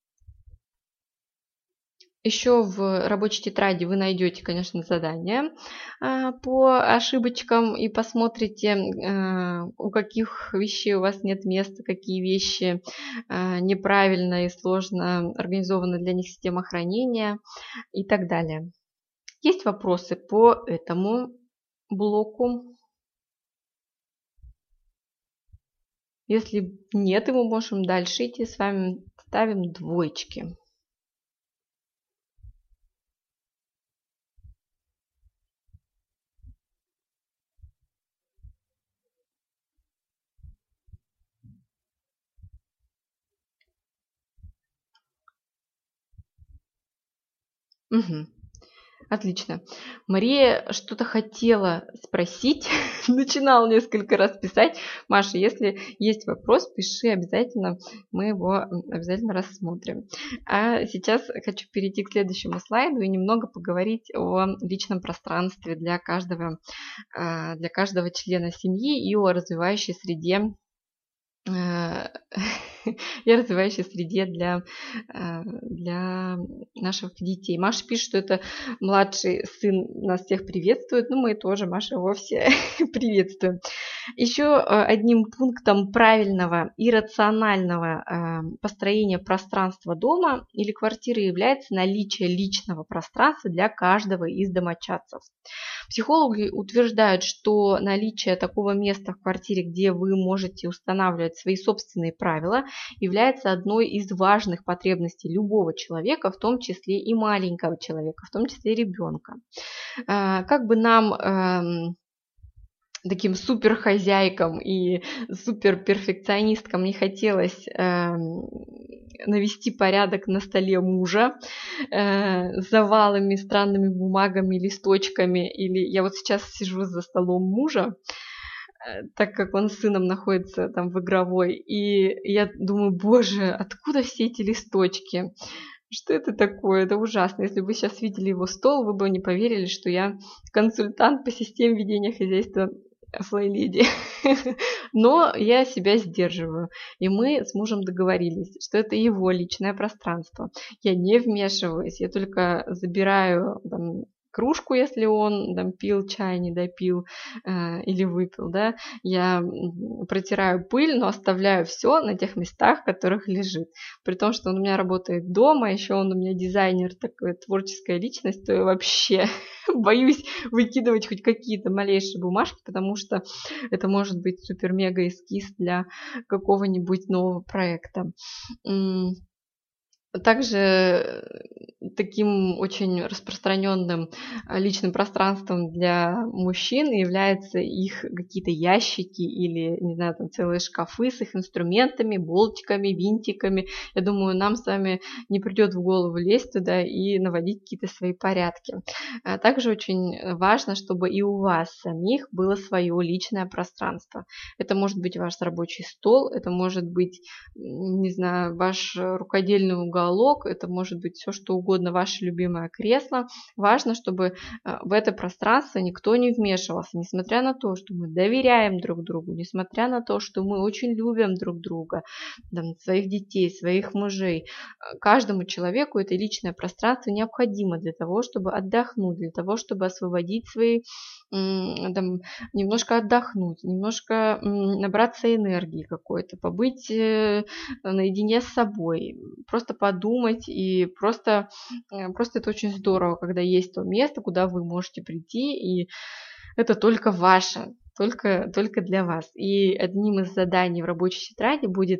Еще в рабочей тетради вы найдете, конечно, задания по ошибочкам и посмотрите, у каких вещей у вас нет места, какие вещи неправильно и сложно организована для них система хранения и так далее. Есть вопросы по этому блоку? Если нет, и мы можем дальше идти, с вами ставим двоечки. Угу. Отлично. Мария что-то хотела спросить, начинала несколько раз писать. Маша, если есть вопрос, пиши обязательно, мы его обязательно рассмотрим. А сейчас хочу перейти к следующему слайду и немного поговорить о личном пространстве для каждого, для каждого члена семьи и о развивающей среде и развивающей среде для, для наших детей. Маша пишет, что это младший сын нас всех приветствует. Ну, мы тоже, Маша, вовсе приветствуем. Еще одним пунктом правильного и рационального построения пространства дома или квартиры является наличие личного пространства для каждого из домочадцев. Психологи утверждают, что наличие такого места в квартире, где вы можете устанавливать свои собственные правила, является одной из важных потребностей любого человека, в том числе и маленького человека, в том числе и ребенка. Как бы нам таким супер хозяйкам и супер перфекционисткам не хотелось э, навести порядок на столе мужа э, с завалами, странными бумагами, листочками. Или я вот сейчас сижу за столом мужа, э, так как он с сыном находится там в игровой, и я думаю, боже, откуда все эти листочки? Что это такое? Это ужасно. Если бы вы сейчас видели его стол, вы бы не поверили, что я консультант по системе ведения хозяйства Флайледи. Но я себя сдерживаю. И мы с мужем договорились, что это его личное пространство. Я не вмешиваюсь, я только забираю там кружку, если он там пил чай, не допил э, или выпил, да, я протираю пыль, но оставляю все на тех местах, в которых лежит. При том, что он у меня работает дома, еще он у меня дизайнер, такая творческая личность, то я вообще боюсь выкидывать хоть какие-то малейшие бумажки, потому что это может быть супер-мега эскиз для какого-нибудь нового проекта. Также таким очень распространенным личным пространством для мужчин являются их какие-то ящики или, не знаю, там целые шкафы с их инструментами, болтиками, винтиками. Я думаю, нам с вами не придет в голову лезть туда и наводить какие-то свои порядки. Также очень важно, чтобы и у вас самих было свое личное пространство. Это может быть ваш рабочий стол, это может быть, не знаю, ваш рукодельный уголок, это может быть все, что угодно, ваше любимое кресло. Важно, чтобы в это пространство никто не вмешивался, несмотря на то, что мы доверяем друг другу, несмотря на то, что мы очень любим друг друга, там, своих детей, своих мужей. Каждому человеку это личное пространство необходимо для того, чтобы отдохнуть, для того, чтобы освободить свои, там, немножко отдохнуть, немножко набраться энергии какой-то, побыть наедине с собой, просто подумать, и просто, просто это очень здорово, когда есть то место, куда вы можете прийти, и это только ваше, только, только для вас. И одним из заданий в рабочей тетради будет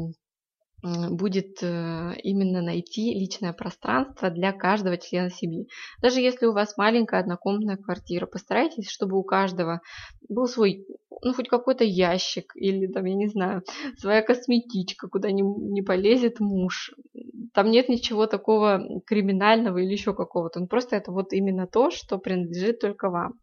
будет именно найти личное пространство для каждого члена семьи. Даже если у вас маленькая однокомнатная квартира, постарайтесь, чтобы у каждого был свой, ну, хоть какой-то ящик или, там, я не знаю, своя косметичка, куда не, не полезет муж. Там нет ничего такого криминального или еще какого-то. Он просто это вот именно то, что принадлежит только вам.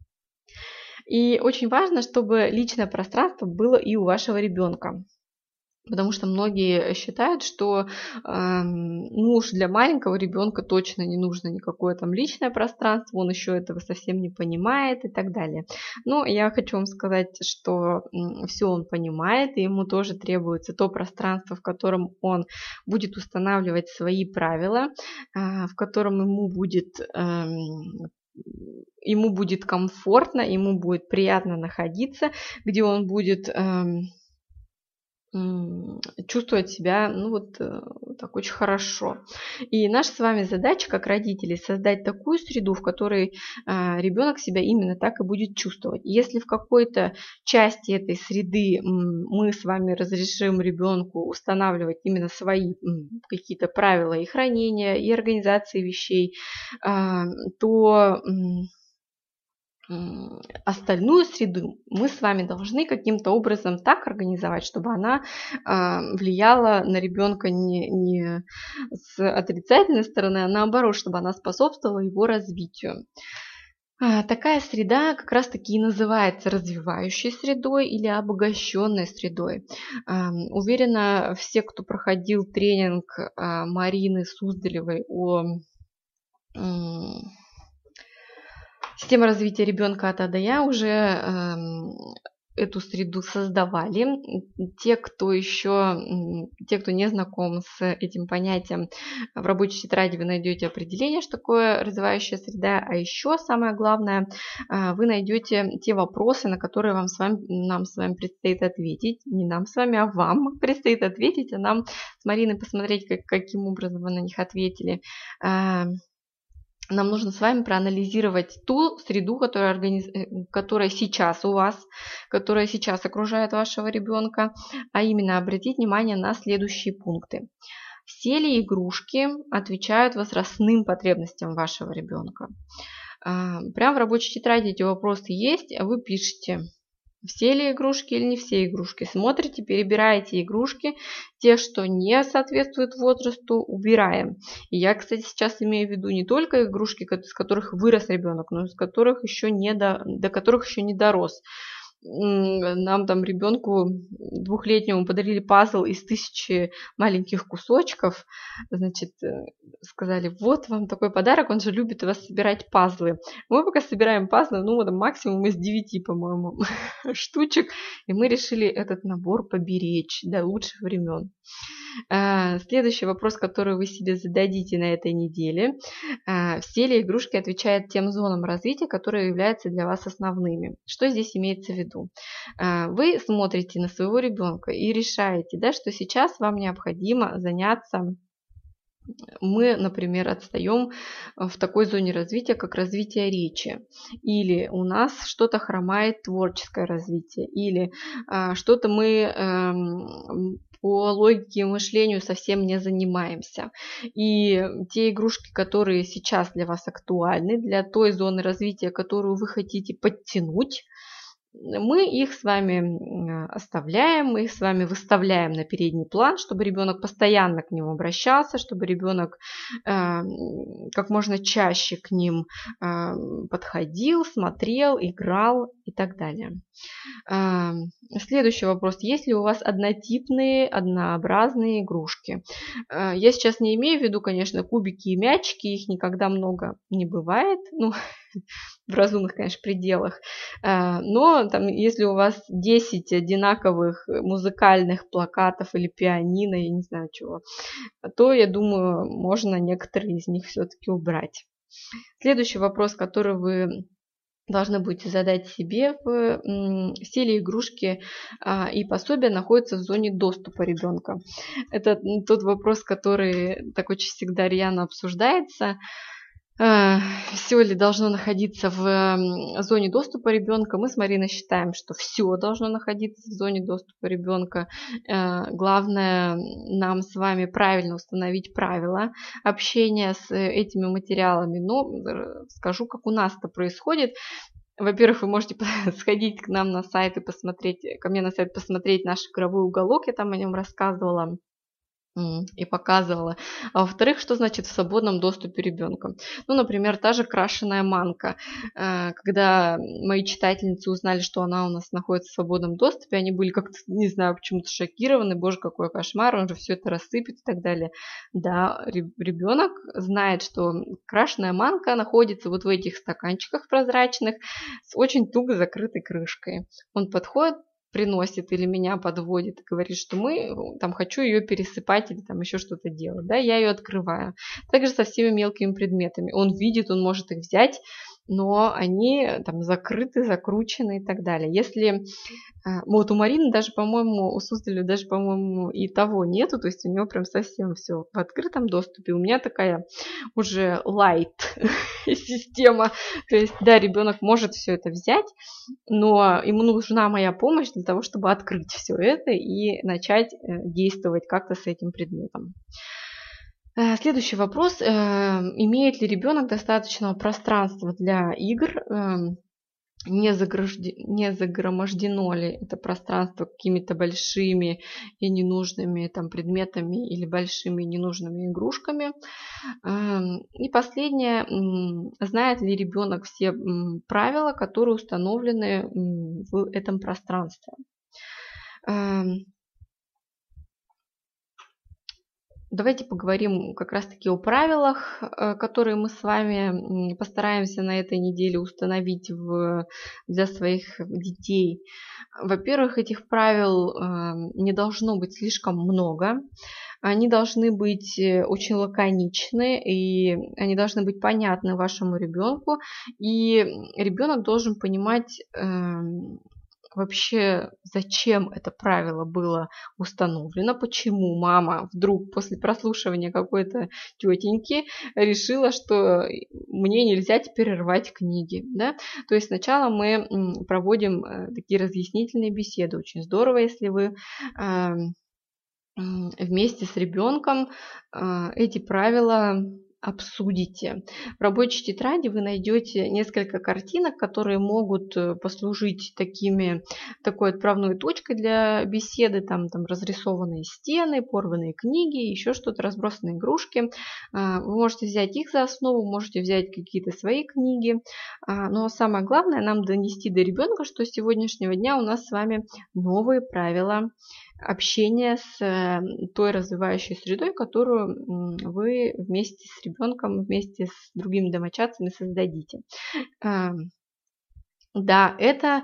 И очень важно, чтобы личное пространство было и у вашего ребенка. Потому что многие считают, что э, ну уж для маленького ребенка точно не нужно никакое там личное пространство, он еще этого совсем не понимает и так далее. Но я хочу вам сказать, что э, все он понимает, и ему тоже требуется то пространство, в котором он будет устанавливать свои правила, э, в котором ему будет... Э, ему будет комфортно, ему будет приятно находиться, где он будет... Э, чувствовать себя, ну вот так очень хорошо. И наша с вами задача как родителей создать такую среду, в которой а, ребенок себя именно так и будет чувствовать. Если в какой-то части этой среды мы с вами разрешим ребенку устанавливать именно свои какие-то правила и хранения, и организации вещей, а, то остальную среду мы с вами должны каким-то образом так организовать, чтобы она э, влияла на ребенка не, не с отрицательной стороны, а наоборот, чтобы она способствовала его развитию. А, такая среда как раз-таки и называется развивающей средой или обогащенной средой. А, уверена, все, кто проходил тренинг а, Марины Суздалевой о... Система развития ребенка от А до Я уже э, эту среду создавали. Те, кто еще, те, кто не знаком с этим понятием, в рабочей тетради вы найдете определение, что такое развивающая среда, а еще самое главное, э, вы найдете те вопросы, на которые вам с вами, нам с вами предстоит ответить. Не нам с вами, а вам предстоит ответить, а нам с Мариной посмотреть, как, каким образом вы на них ответили. Э, Нам нужно с вами проанализировать ту среду, которая, организ... которая сейчас у вас, которая сейчас окружает вашего ребенка, а именно обратить внимание на следующие пункты. Все ли игрушки отвечают возрастным потребностям вашего ребенка? Прямо в рабочей тетради эти вопросы есть, а вы пишете. все ли игрушки или не все игрушки. Смотрите, перебираете игрушки. Те, что не соответствуют возрасту, убираем. И я, кстати, сейчас имею в виду не только игрушки, с которых вырос ребенок, но с которых еще не до, до которых еще не дорос. Нам там ребенку двухлетнему подарили пазл из тысячи маленьких кусочков. Значит, сказали, вот вам такой подарок, он же любит у вас собирать пазлы. Мы пока собираем пазлы, ну, вот максимум из девяти, по-моему, штучек. И мы решили этот набор поберечь до лучших времен. Следующий вопрос, который вы себе зададите на этой неделе. Все ли игрушки отвечают тем зонам развития, которые являются для вас основными? Что здесь имеется в виду? Вы смотрите на своего ребенка и решаете, да, что сейчас вам необходимо заняться. Мы, например, отстаем в такой зоне развития, как развитие речи. Или у нас что-то хромает творческое развитие. Или а, что-то мы а, по логике и мышлению совсем не занимаемся. И те игрушки, которые сейчас для вас актуальны, для той зоны развития, которую вы хотите подтянуть, мы их с вами оставляем, мы их с вами выставляем на передний план, чтобы ребенок постоянно к ним обращался, чтобы ребенок э, как можно чаще к ним э, подходил, смотрел, играл и так далее. Э, следующий вопрос. Есть ли у вас однотипные, однообразные игрушки? Э, я сейчас не имею в виду, конечно, кубики и мячики, их никогда много не бывает, ну, в разумных, конечно, пределах. Но там, если у вас десять одинаковых музыкальных плакатов или пианино, я не знаю чего, то, я думаю, можно некоторые из них все-таки убрать. Следующий вопрос, который вы должны будете задать себе: все ли игрушки и пособия находятся в зоне доступа ребенка? Это тот вопрос, который так очень всегда рьяно обсуждается. Все ли должно находиться в зоне доступа ребенка? Мы с Мариной считаем, что все должно находиться в зоне доступа ребенка. Главное нам с вами правильно установить правила общения с этими материалами. Но скажу, как у нас это происходит. Во-первых, вы можете сходить к нам на сайт и посмотреть, ко мне на сайт посмотреть наш игровой уголок, я там о нем рассказывала и показывала. А во-вторых, что значит в свободном доступе ребенка? Ну, например, та же крашеная манка. Когда мои читательницы узнали, что она у нас находится в свободном доступе, они были как-то, не знаю, почему-то шокированы. Боже, какой кошмар, он же все это рассыпет и так далее. Да, ребенок знает, что крашеная манка находится вот в этих стаканчиках прозрачных с очень туго закрытой крышкой. Он подходит, приносит или меня подводит и говорит, что мы, там, хочу ее пересыпать или там еще что-то делать, да, я ее открываю. Также со всеми мелкими предметами. Он видит, он может их взять, но они там закрыты, закручены и так далее. Если вот у Марины даже, по-моему, у Суздалю даже, по-моему, и того нету, то есть у него прям совсем все в открытом доступе. У меня такая уже light система. То есть, да, ребенок может все это взять, но ему нужна моя помощь для того, чтобы открыть все это и начать действовать как-то с этим предметом. Следующий вопрос. Имеет ли ребенок достаточного пространства для игр? Не, загражд... не загромождено ли это пространство какими-то большими и ненужными там предметами или большими и ненужными игрушками? И последнее. Знает ли ребенок все правила, которые установлены в этом пространстве? Давайте поговорим как раз-таки о правилах, которые мы с вами постараемся на этой неделе установить в, для своих детей. Во-первых, этих правил не должно быть слишком много. Они должны быть очень лаконичны, и они должны быть понятны вашему ребенку. И ребенок должен понимать вообще, зачем это правило было установлено, почему мама вдруг после прослушивания какой-то тетеньки решила, что мне нельзя теперь рвать книги. Да? То есть сначала мы проводим такие разъяснительные беседы. Очень здорово, если вы вместе с ребенком эти правила обсудите. В рабочей тетради вы найдете несколько картинок, которые могут послужить такими, такой отправной точкой для беседы. Там, там разрисованные стены, порванные книги, еще что-то, разбросанные игрушки. Вы можете взять их за основу, можете взять какие-то свои книги. Но самое главное, нам донести до ребенка, что с сегодняшнего дня у нас с вами новые правила общения с той развивающей средой, которую вы вместе с ребенком, вместе с другими домочадцами создадите. Да, это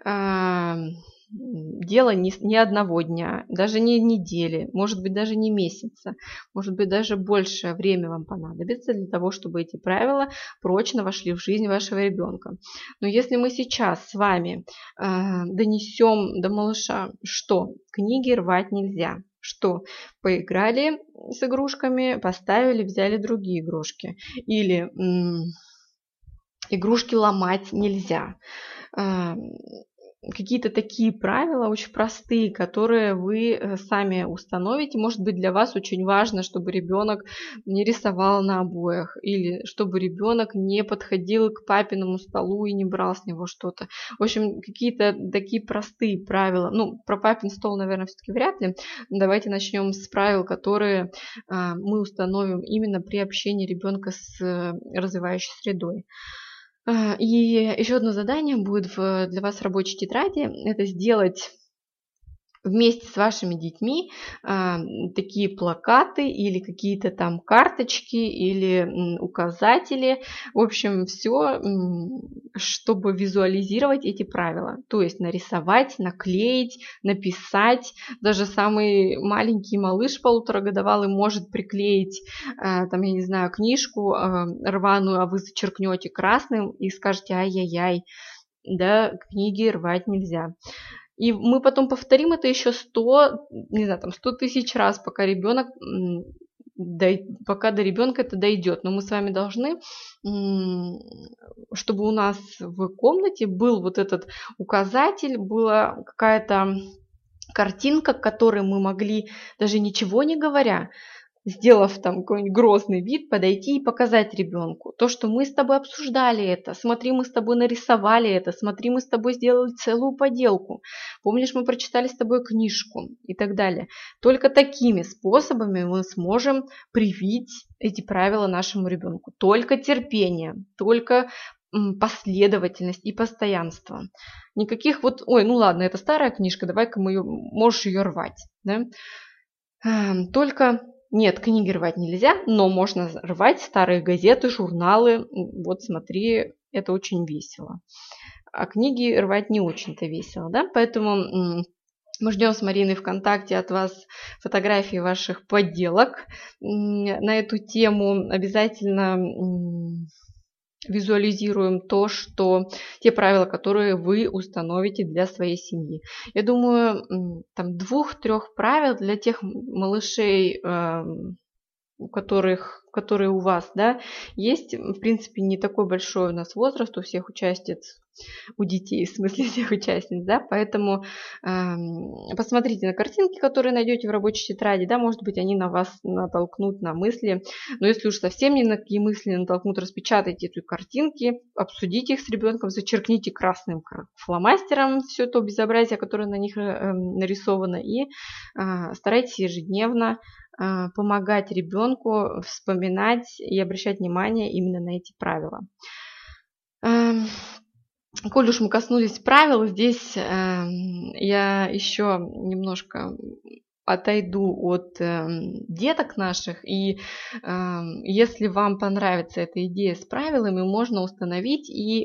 дело не, не одного дня, даже не недели, может быть, даже не месяца, может быть, даже большее время вам понадобится для того, чтобы эти правила прочно вошли в жизнь вашего ребенка. Но если мы сейчас с вами э, донесем до малыша, что книги рвать нельзя, что поиграли с игрушками, поставили, взяли другие игрушки, или м- игрушки ломать нельзя, э, какие-то такие правила очень простые, которые вы сами установите. Может быть, для вас очень важно, чтобы ребенок не рисовал на обоях, или чтобы ребенок не подходил к папиному столу и не брал с него что-то. В общем, какие-то такие простые правила. Ну, про папин стол, наверное, все-таки вряд ли. Давайте начнем с правил, которые а, мы установим именно при общении ребенка с развивающей средой. И еще одно задание будет для вас в рабочей тетради. Это сделать вместе с вашими детьми э, такие плакаты или какие-то там карточки или м, указатели. В общем, все, м, чтобы визуализировать эти правила. То есть нарисовать, наклеить, написать. Даже самый маленький малыш полуторагодовалый может приклеить, э, там, я не знаю, книжку э, рваную, а вы зачеркнете красным и скажете ай-яй-яй, да, книги рвать нельзя. И мы потом повторим это еще сто, не знаю, там сто тысяч раз, пока ребенок, пока до ребенка это дойдет. Но мы с вами должны, чтобы у нас в комнате был вот этот указатель, была какая-то картинка, к которой мы могли, даже ничего не говоря, сделав там какой-нибудь грозный вид, подойти и показать ребенку. То, что мы с тобой обсуждали это, смотри, мы с тобой нарисовали это, смотри, мы с тобой сделали целую поделку. Помнишь, мы прочитали с тобой книжку и так далее. Только такими способами мы сможем привить эти правила нашему ребенку. Только терпение, только последовательность и постоянство. Никаких вот, ой, ну ладно, это старая книжка, давай-ка мы ее, можешь ее рвать. Да? Только нет, книги рвать нельзя, но можно рвать старые газеты, журналы. Вот смотри, это очень весело. А книги рвать не очень-то весело, да? Поэтому мы ждем с Мариной ВКонтакте от вас фотографии ваших поделок на эту тему. Обязательно визуализируем то, что те правила, которые вы установите для своей семьи. Я думаю, там двух-трех правил для тех малышей, у которых, которые у вас, да, есть, в принципе, не такой большой у нас возраст у всех участниц, у детей, в смысле всех участниц, да, поэтому э, посмотрите на картинки, которые найдете в рабочей тетради, да, может быть, они на вас натолкнут на мысли, но если уж совсем ни на какие мысли натолкнут, распечатайте эти картинки, обсудите их с ребенком, зачеркните красным фломастером все то безобразие, которое на них э, нарисовано, и э, старайтесь ежедневно помогать ребенку вспоминать и обращать внимание именно на эти правила. Коль уж мы коснулись правил, здесь я еще немножко отойду от деток наших, и если вам понравится эта идея с правилами, можно установить и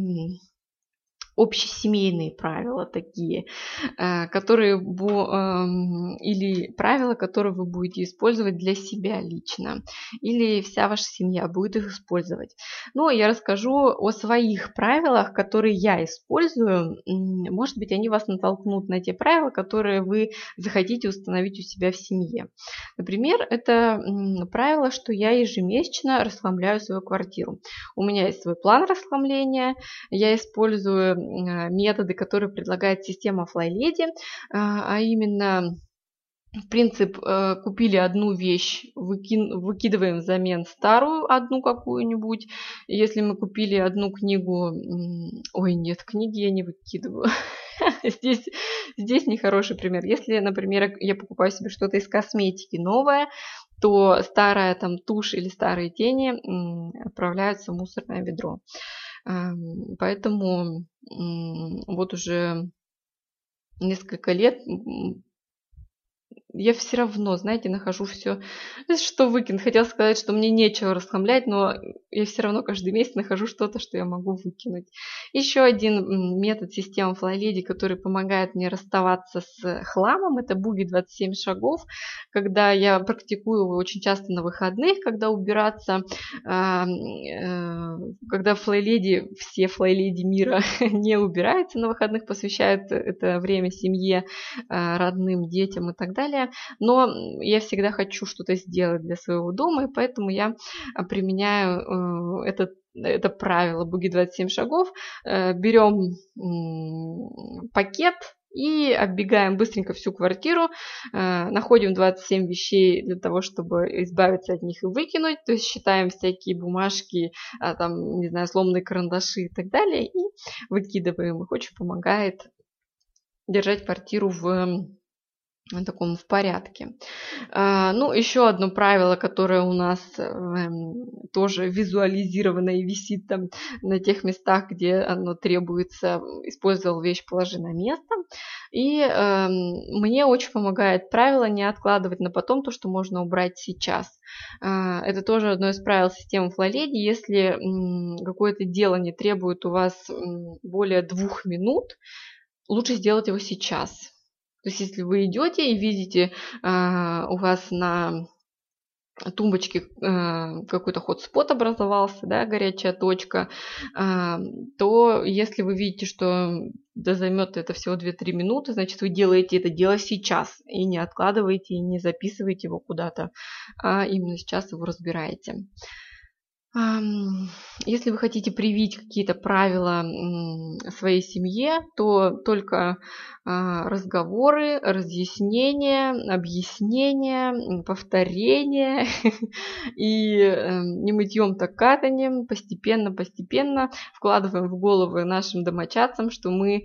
общесемейные правила такие, которые или правила, которые вы будете использовать для себя лично, или вся ваша семья будет их использовать. Ну, я расскажу о своих правилах, которые я использую. Может быть, они вас натолкнут на те правила, которые вы захотите установить у себя в семье. Например, это правило, что я ежемесячно расхламляю свою квартиру. У меня есть свой план расхламления, я использую методы, которые предлагает система FlyLady, а именно принцип, э, купили одну вещь, выкин, выкидываем взамен старую одну какую-нибудь. Если мы купили одну книгу, ой, нет, книги я не выкидываю. Здесь, здесь нехороший пример. Если, например, я покупаю себе что-то из косметики новое, то старая там тушь или старые тени отправляются в мусорное ведро. Поэтому вот уже несколько лет я все равно, знаете, нахожу все, что выкинуть. Хотела сказать, что мне нечего расхламлять, но я все равно каждый месяц нахожу что-то, что я могу выкинуть. Еще один метод системы FlyLady, который помогает мне расставаться с хламом, это буги двадцать семь шагов, когда я практикую его очень часто на выходных, когда убираться, когда FlyLady, все FlyLady мира не убираются на выходных, посвящают это время семье, родным, детям и так далее. Но я всегда хочу что-то сделать для своего дома, и поэтому я применяю это, это правило буги двадцать семь шагов. Берем пакет и оббегаем быстренько всю квартиру, находим двадцать семь вещей для того, чтобы избавиться от них и выкинуть, то есть считаем всякие бумажки, там, не знаю, сломанные карандаши и так далее, и выкидываем их. Очень помогает держать квартиру в таком в порядке. Ну, еще одно правило, которое у нас тоже визуализировано и висит там на тех местах, где оно требуется: использовал вещь, положи на место. И э, мне очень помогает правило не откладывать на потом то, что можно убрать сейчас. Это тоже одно из правил системы FlyLady. Если какое-то дело не требует у вас более двух минут, лучше сделать его сейчас. То есть, если вы идете и видите, э, у вас на тумбочке э, какой-то хотспот образовался, да, горячая точка, э, то если вы видите, что да, займет это всего две-три минуты, значит, вы делаете это дело сейчас и не откладываете, и не записываете его куда-то, а именно сейчас его разбираете. Если вы хотите привить какие-то правила своей семье, то только разговоры, разъяснения, объяснения, повторения и не мытьем, так катанием, постепенно-постепенно вкладываем в головы нашим домочадцам, что мы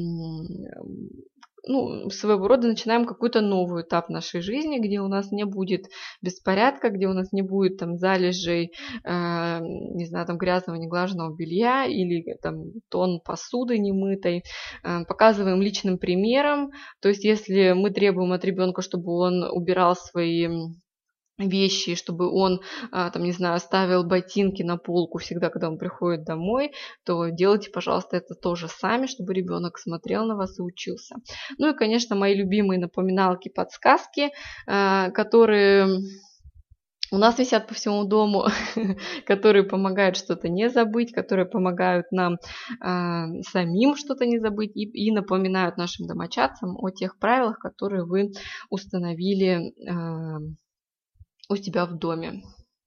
ну, своего рода начинаем какой-то новый этап нашей жизни, где у нас не будет беспорядка, где у нас не будет там залежей, э, не знаю, там грязного, неглаженного белья или там тонн посуды немытой. Э, показываем личным примером. То есть, если мы требуем от ребенка, чтобы он убирал свои вещи, чтобы он, там, не знаю, ставил ботинки на полку всегда, когда он приходит домой, то делайте, пожалуйста, это тоже сами, чтобы ребенок смотрел на вас и учился. Ну и, конечно, мои любимые напоминалки, подсказки, которые у нас висят по всему дому, которые помогают что-то не забыть, которые помогают нам самим что-то не забыть и, и напоминают нашим домочадцам о тех правилах, которые вы установили у себя в доме.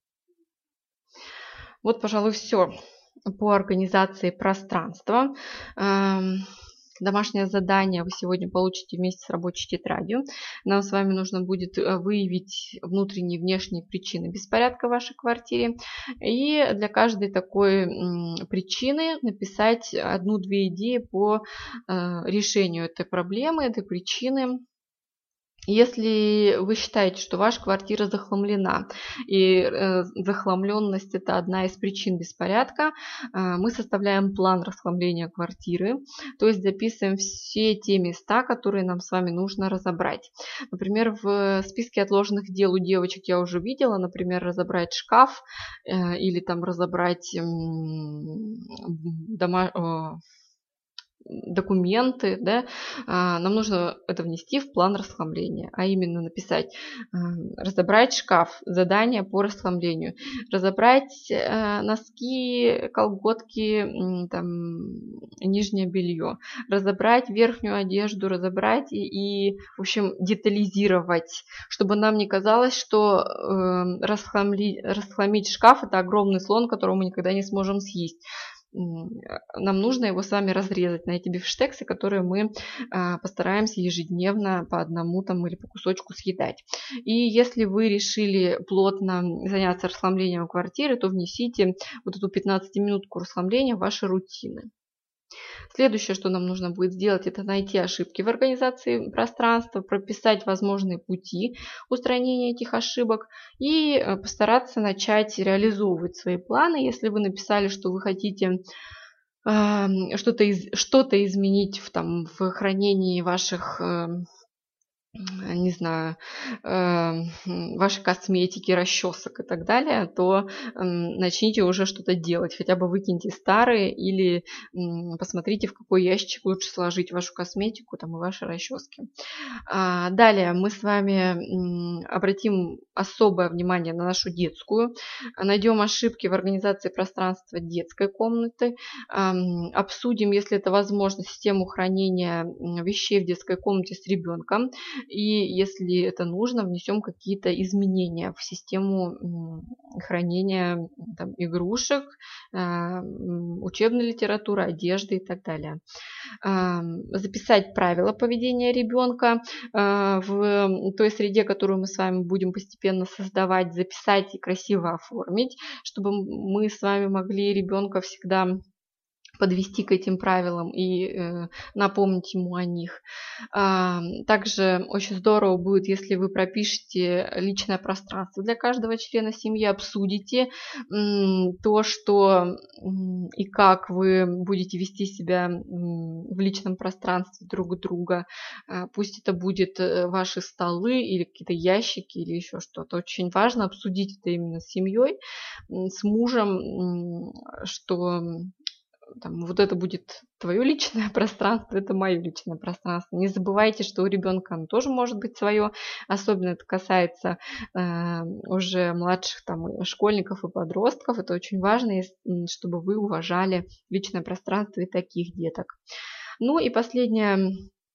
Вот, пожалуй, все по организации пространства. Домашнее задание вы сегодня получите вместе с рабочей тетрадью. Нам с вами нужно будет выявить внутренние и внешние причины беспорядка в вашей квартире. И для каждой такой причины написать одну-две идеи по решению этой проблемы, этой причины. Если вы считаете, что ваша квартира захламлена, и э, захламленность – это одна из причин беспорядка, э, мы составляем план расхламления квартиры, то есть записываем все те места, которые нам с вами нужно разобрать. Например, в списке отложенных дел у девочек я уже видела, например, разобрать шкаф э, или там разобрать э, дома... Э, документы, да, нам нужно это внести в план расхламления, а именно написать: разобрать шкаф, задание по расхламлению, разобрать носки, колготки, там, нижнее белье, разобрать верхнюю одежду, разобрать и, и в общем, детализировать, чтобы нам не казалось, что расхламли, расхламить шкаф – это огромный слон, которого мы никогда не сможем съесть. нам нужно его с вами разрезать на эти бифштексы, которые мы постараемся ежедневно по одному там или по кусочку съедать. И если вы решили плотно заняться расхламлением квартиры, то внесите вот эту пятнадцатиминутку расхламления в ваши рутины. Следующее, что нам нужно будет сделать, это найти ошибки в организации пространства, прописать возможные пути устранения этих ошибок и постараться начать реализовывать свои планы. Если вы написали, что вы хотите э, что-то из, что-то изменить в, там, в хранении ваших... Э, не знаю, вашей косметики, расчесок и так далее, то начните уже что-то делать. Хотя бы выкиньте старые или посмотрите, в какой ящик лучше сложить вашу косметику там, и ваши расчески. Далее мы с вами обратим особое внимание на нашу детскую. Найдем ошибки в организации пространства детской комнаты. Обсудим, если это возможно, систему хранения вещей в детской комнате с ребенком. И если это нужно, внесем какие-то изменения в систему хранения там, игрушек, учебной литературы, одежды и так далее. Записать правила поведения ребенка в той среде, которую мы с вами будем постепенно создавать, записать и красиво оформить, чтобы мы с вами могли ребенка всегда подвести к этим правилам и э, напомнить ему о них. А, также очень здорово будет, если вы пропишете личное пространство для каждого члена семьи, обсудите м, то, что м, и как вы будете вести себя м, в личном пространстве друг друга. А, пусть это будет ваши столы или какие-то ящики или еще что-то. Очень важно обсудить это именно с семьей, с мужем, что там, вот это будет твое личное пространство, это мое личное пространство. Не забывайте, что у ребенка оно тоже может быть свое, особенно это касается э, уже младших там, школьников и подростков. Это очень важно, чтобы вы уважали личное пространство и таких деток. Ну и последнее.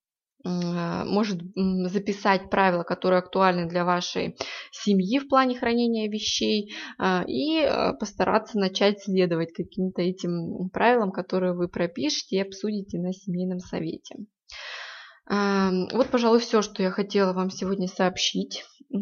Может записать правила, которые актуальны для вашей семьи в плане хранения вещей, и постараться начать следовать каким-то этим правилам, которые вы пропишете и обсудите на семейном совете. Вот, пожалуй, все, что я хотела вам сегодня сообщить.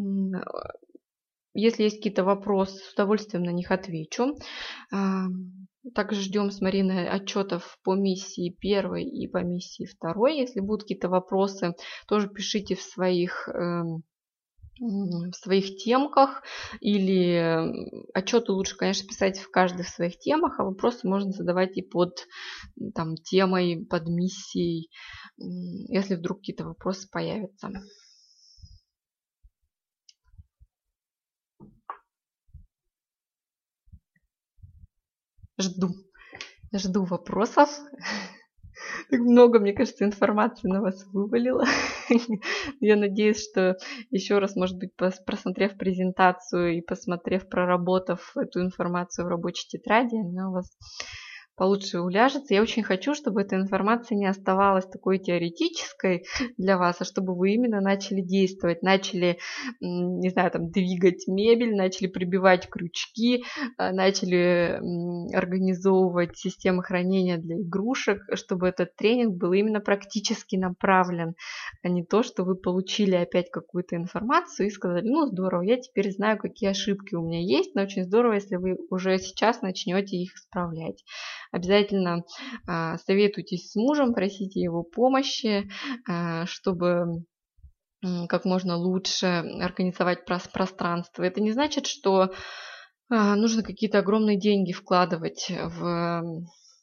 Если есть какие-то вопросы, с удовольствием на них отвечу. Также ждем с Мариной отчетов по миссии первой и по миссии второй. Если будут какие-то вопросы, тоже пишите в своих, в своих темках. Или отчеты лучше, конечно, писать в каждой в своих темах, а вопросы можно задавать и под там, темой, под миссией, если вдруг какие-то вопросы появятся. Жду. Жду вопросов. Так много, мне кажется, информации на вас вывалила. Я надеюсь, что еще раз, может быть, просмотрев презентацию и посмотрев, проработав эту информацию в рабочей тетради, она у вас получше уляжется. Я очень хочу, чтобы эта информация не оставалась такой теоретической для вас, а чтобы вы именно начали действовать, начали, не знаю, там, двигать мебель, начали прибивать крючки, начали организовывать системы хранения для игрушек, чтобы этот тренинг был именно практически направлен, а не то, что вы получили опять какую-то информацию и сказали, ну, здорово, я теперь знаю, какие ошибки у меня есть, но очень здорово, если вы уже сейчас начнете их исправлять. Обязательно а, советуйтесь с мужем, просите его помощи, а, чтобы как можно лучше организовать пространство. Это не значит, что а, нужно какие-то огромные деньги вкладывать в,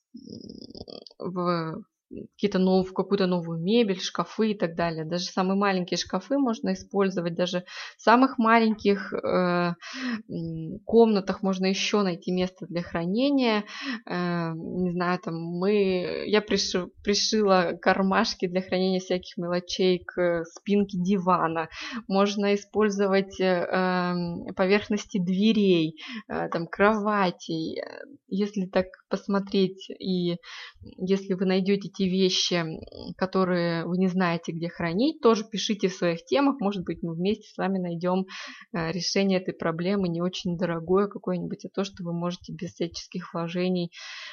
в какие-то нов, в какую-то новую мебель, шкафы и так далее. Даже самые маленькие шкафы можно использовать, даже в самых маленьких э, комнатах можно еще найти место для хранения. Э, не знаю, там мы, я приши, пришила кармашки для хранения всяких мелочей к спинке дивана. Можно использовать э, поверхности дверей, э, там кроватей. Если так посмотреть и если вы найдете те находите вещи, которые вы не знаете, где хранить, тоже пишите в своих темах. Может быть, мы вместе с вами найдем решение этой проблемы, не очень дорогое какое-нибудь, а то, что вы можете без всяческих вложений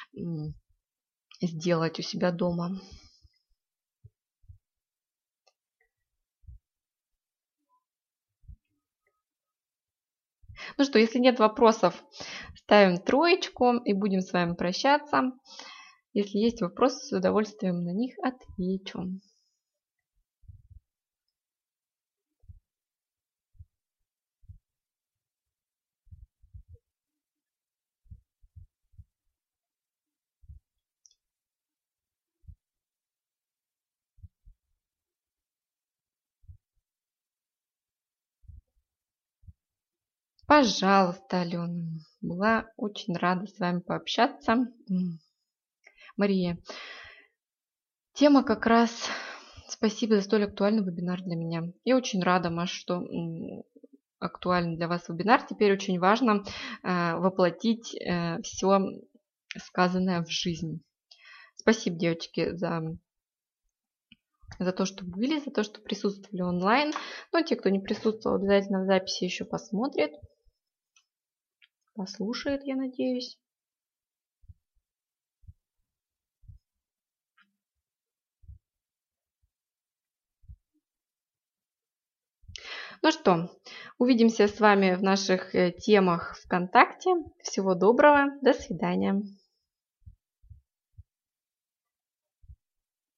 сделать у себя дома. Ну что, если нет вопросов, ставим троечку и будем с вами прощаться. Если есть вопросы, с удовольствием на них отвечу. Пожалуйста, Алена. Была очень рада с вами пообщаться. Мария, тема как раз... Спасибо за столь актуальный вебинар для меня. Я очень рада, Маш, что актуальный для вас вебинар. Теперь очень важно воплотить все сказанное в жизнь. Спасибо, девочки, за... за то, что были, за то, что присутствовали онлайн. Но те, кто не присутствовал, обязательно в записи еще посмотрит. Послушает, я надеюсь. Ну что, увидимся с вами в наших темах ВКонтакте. Всего доброго, до свидания.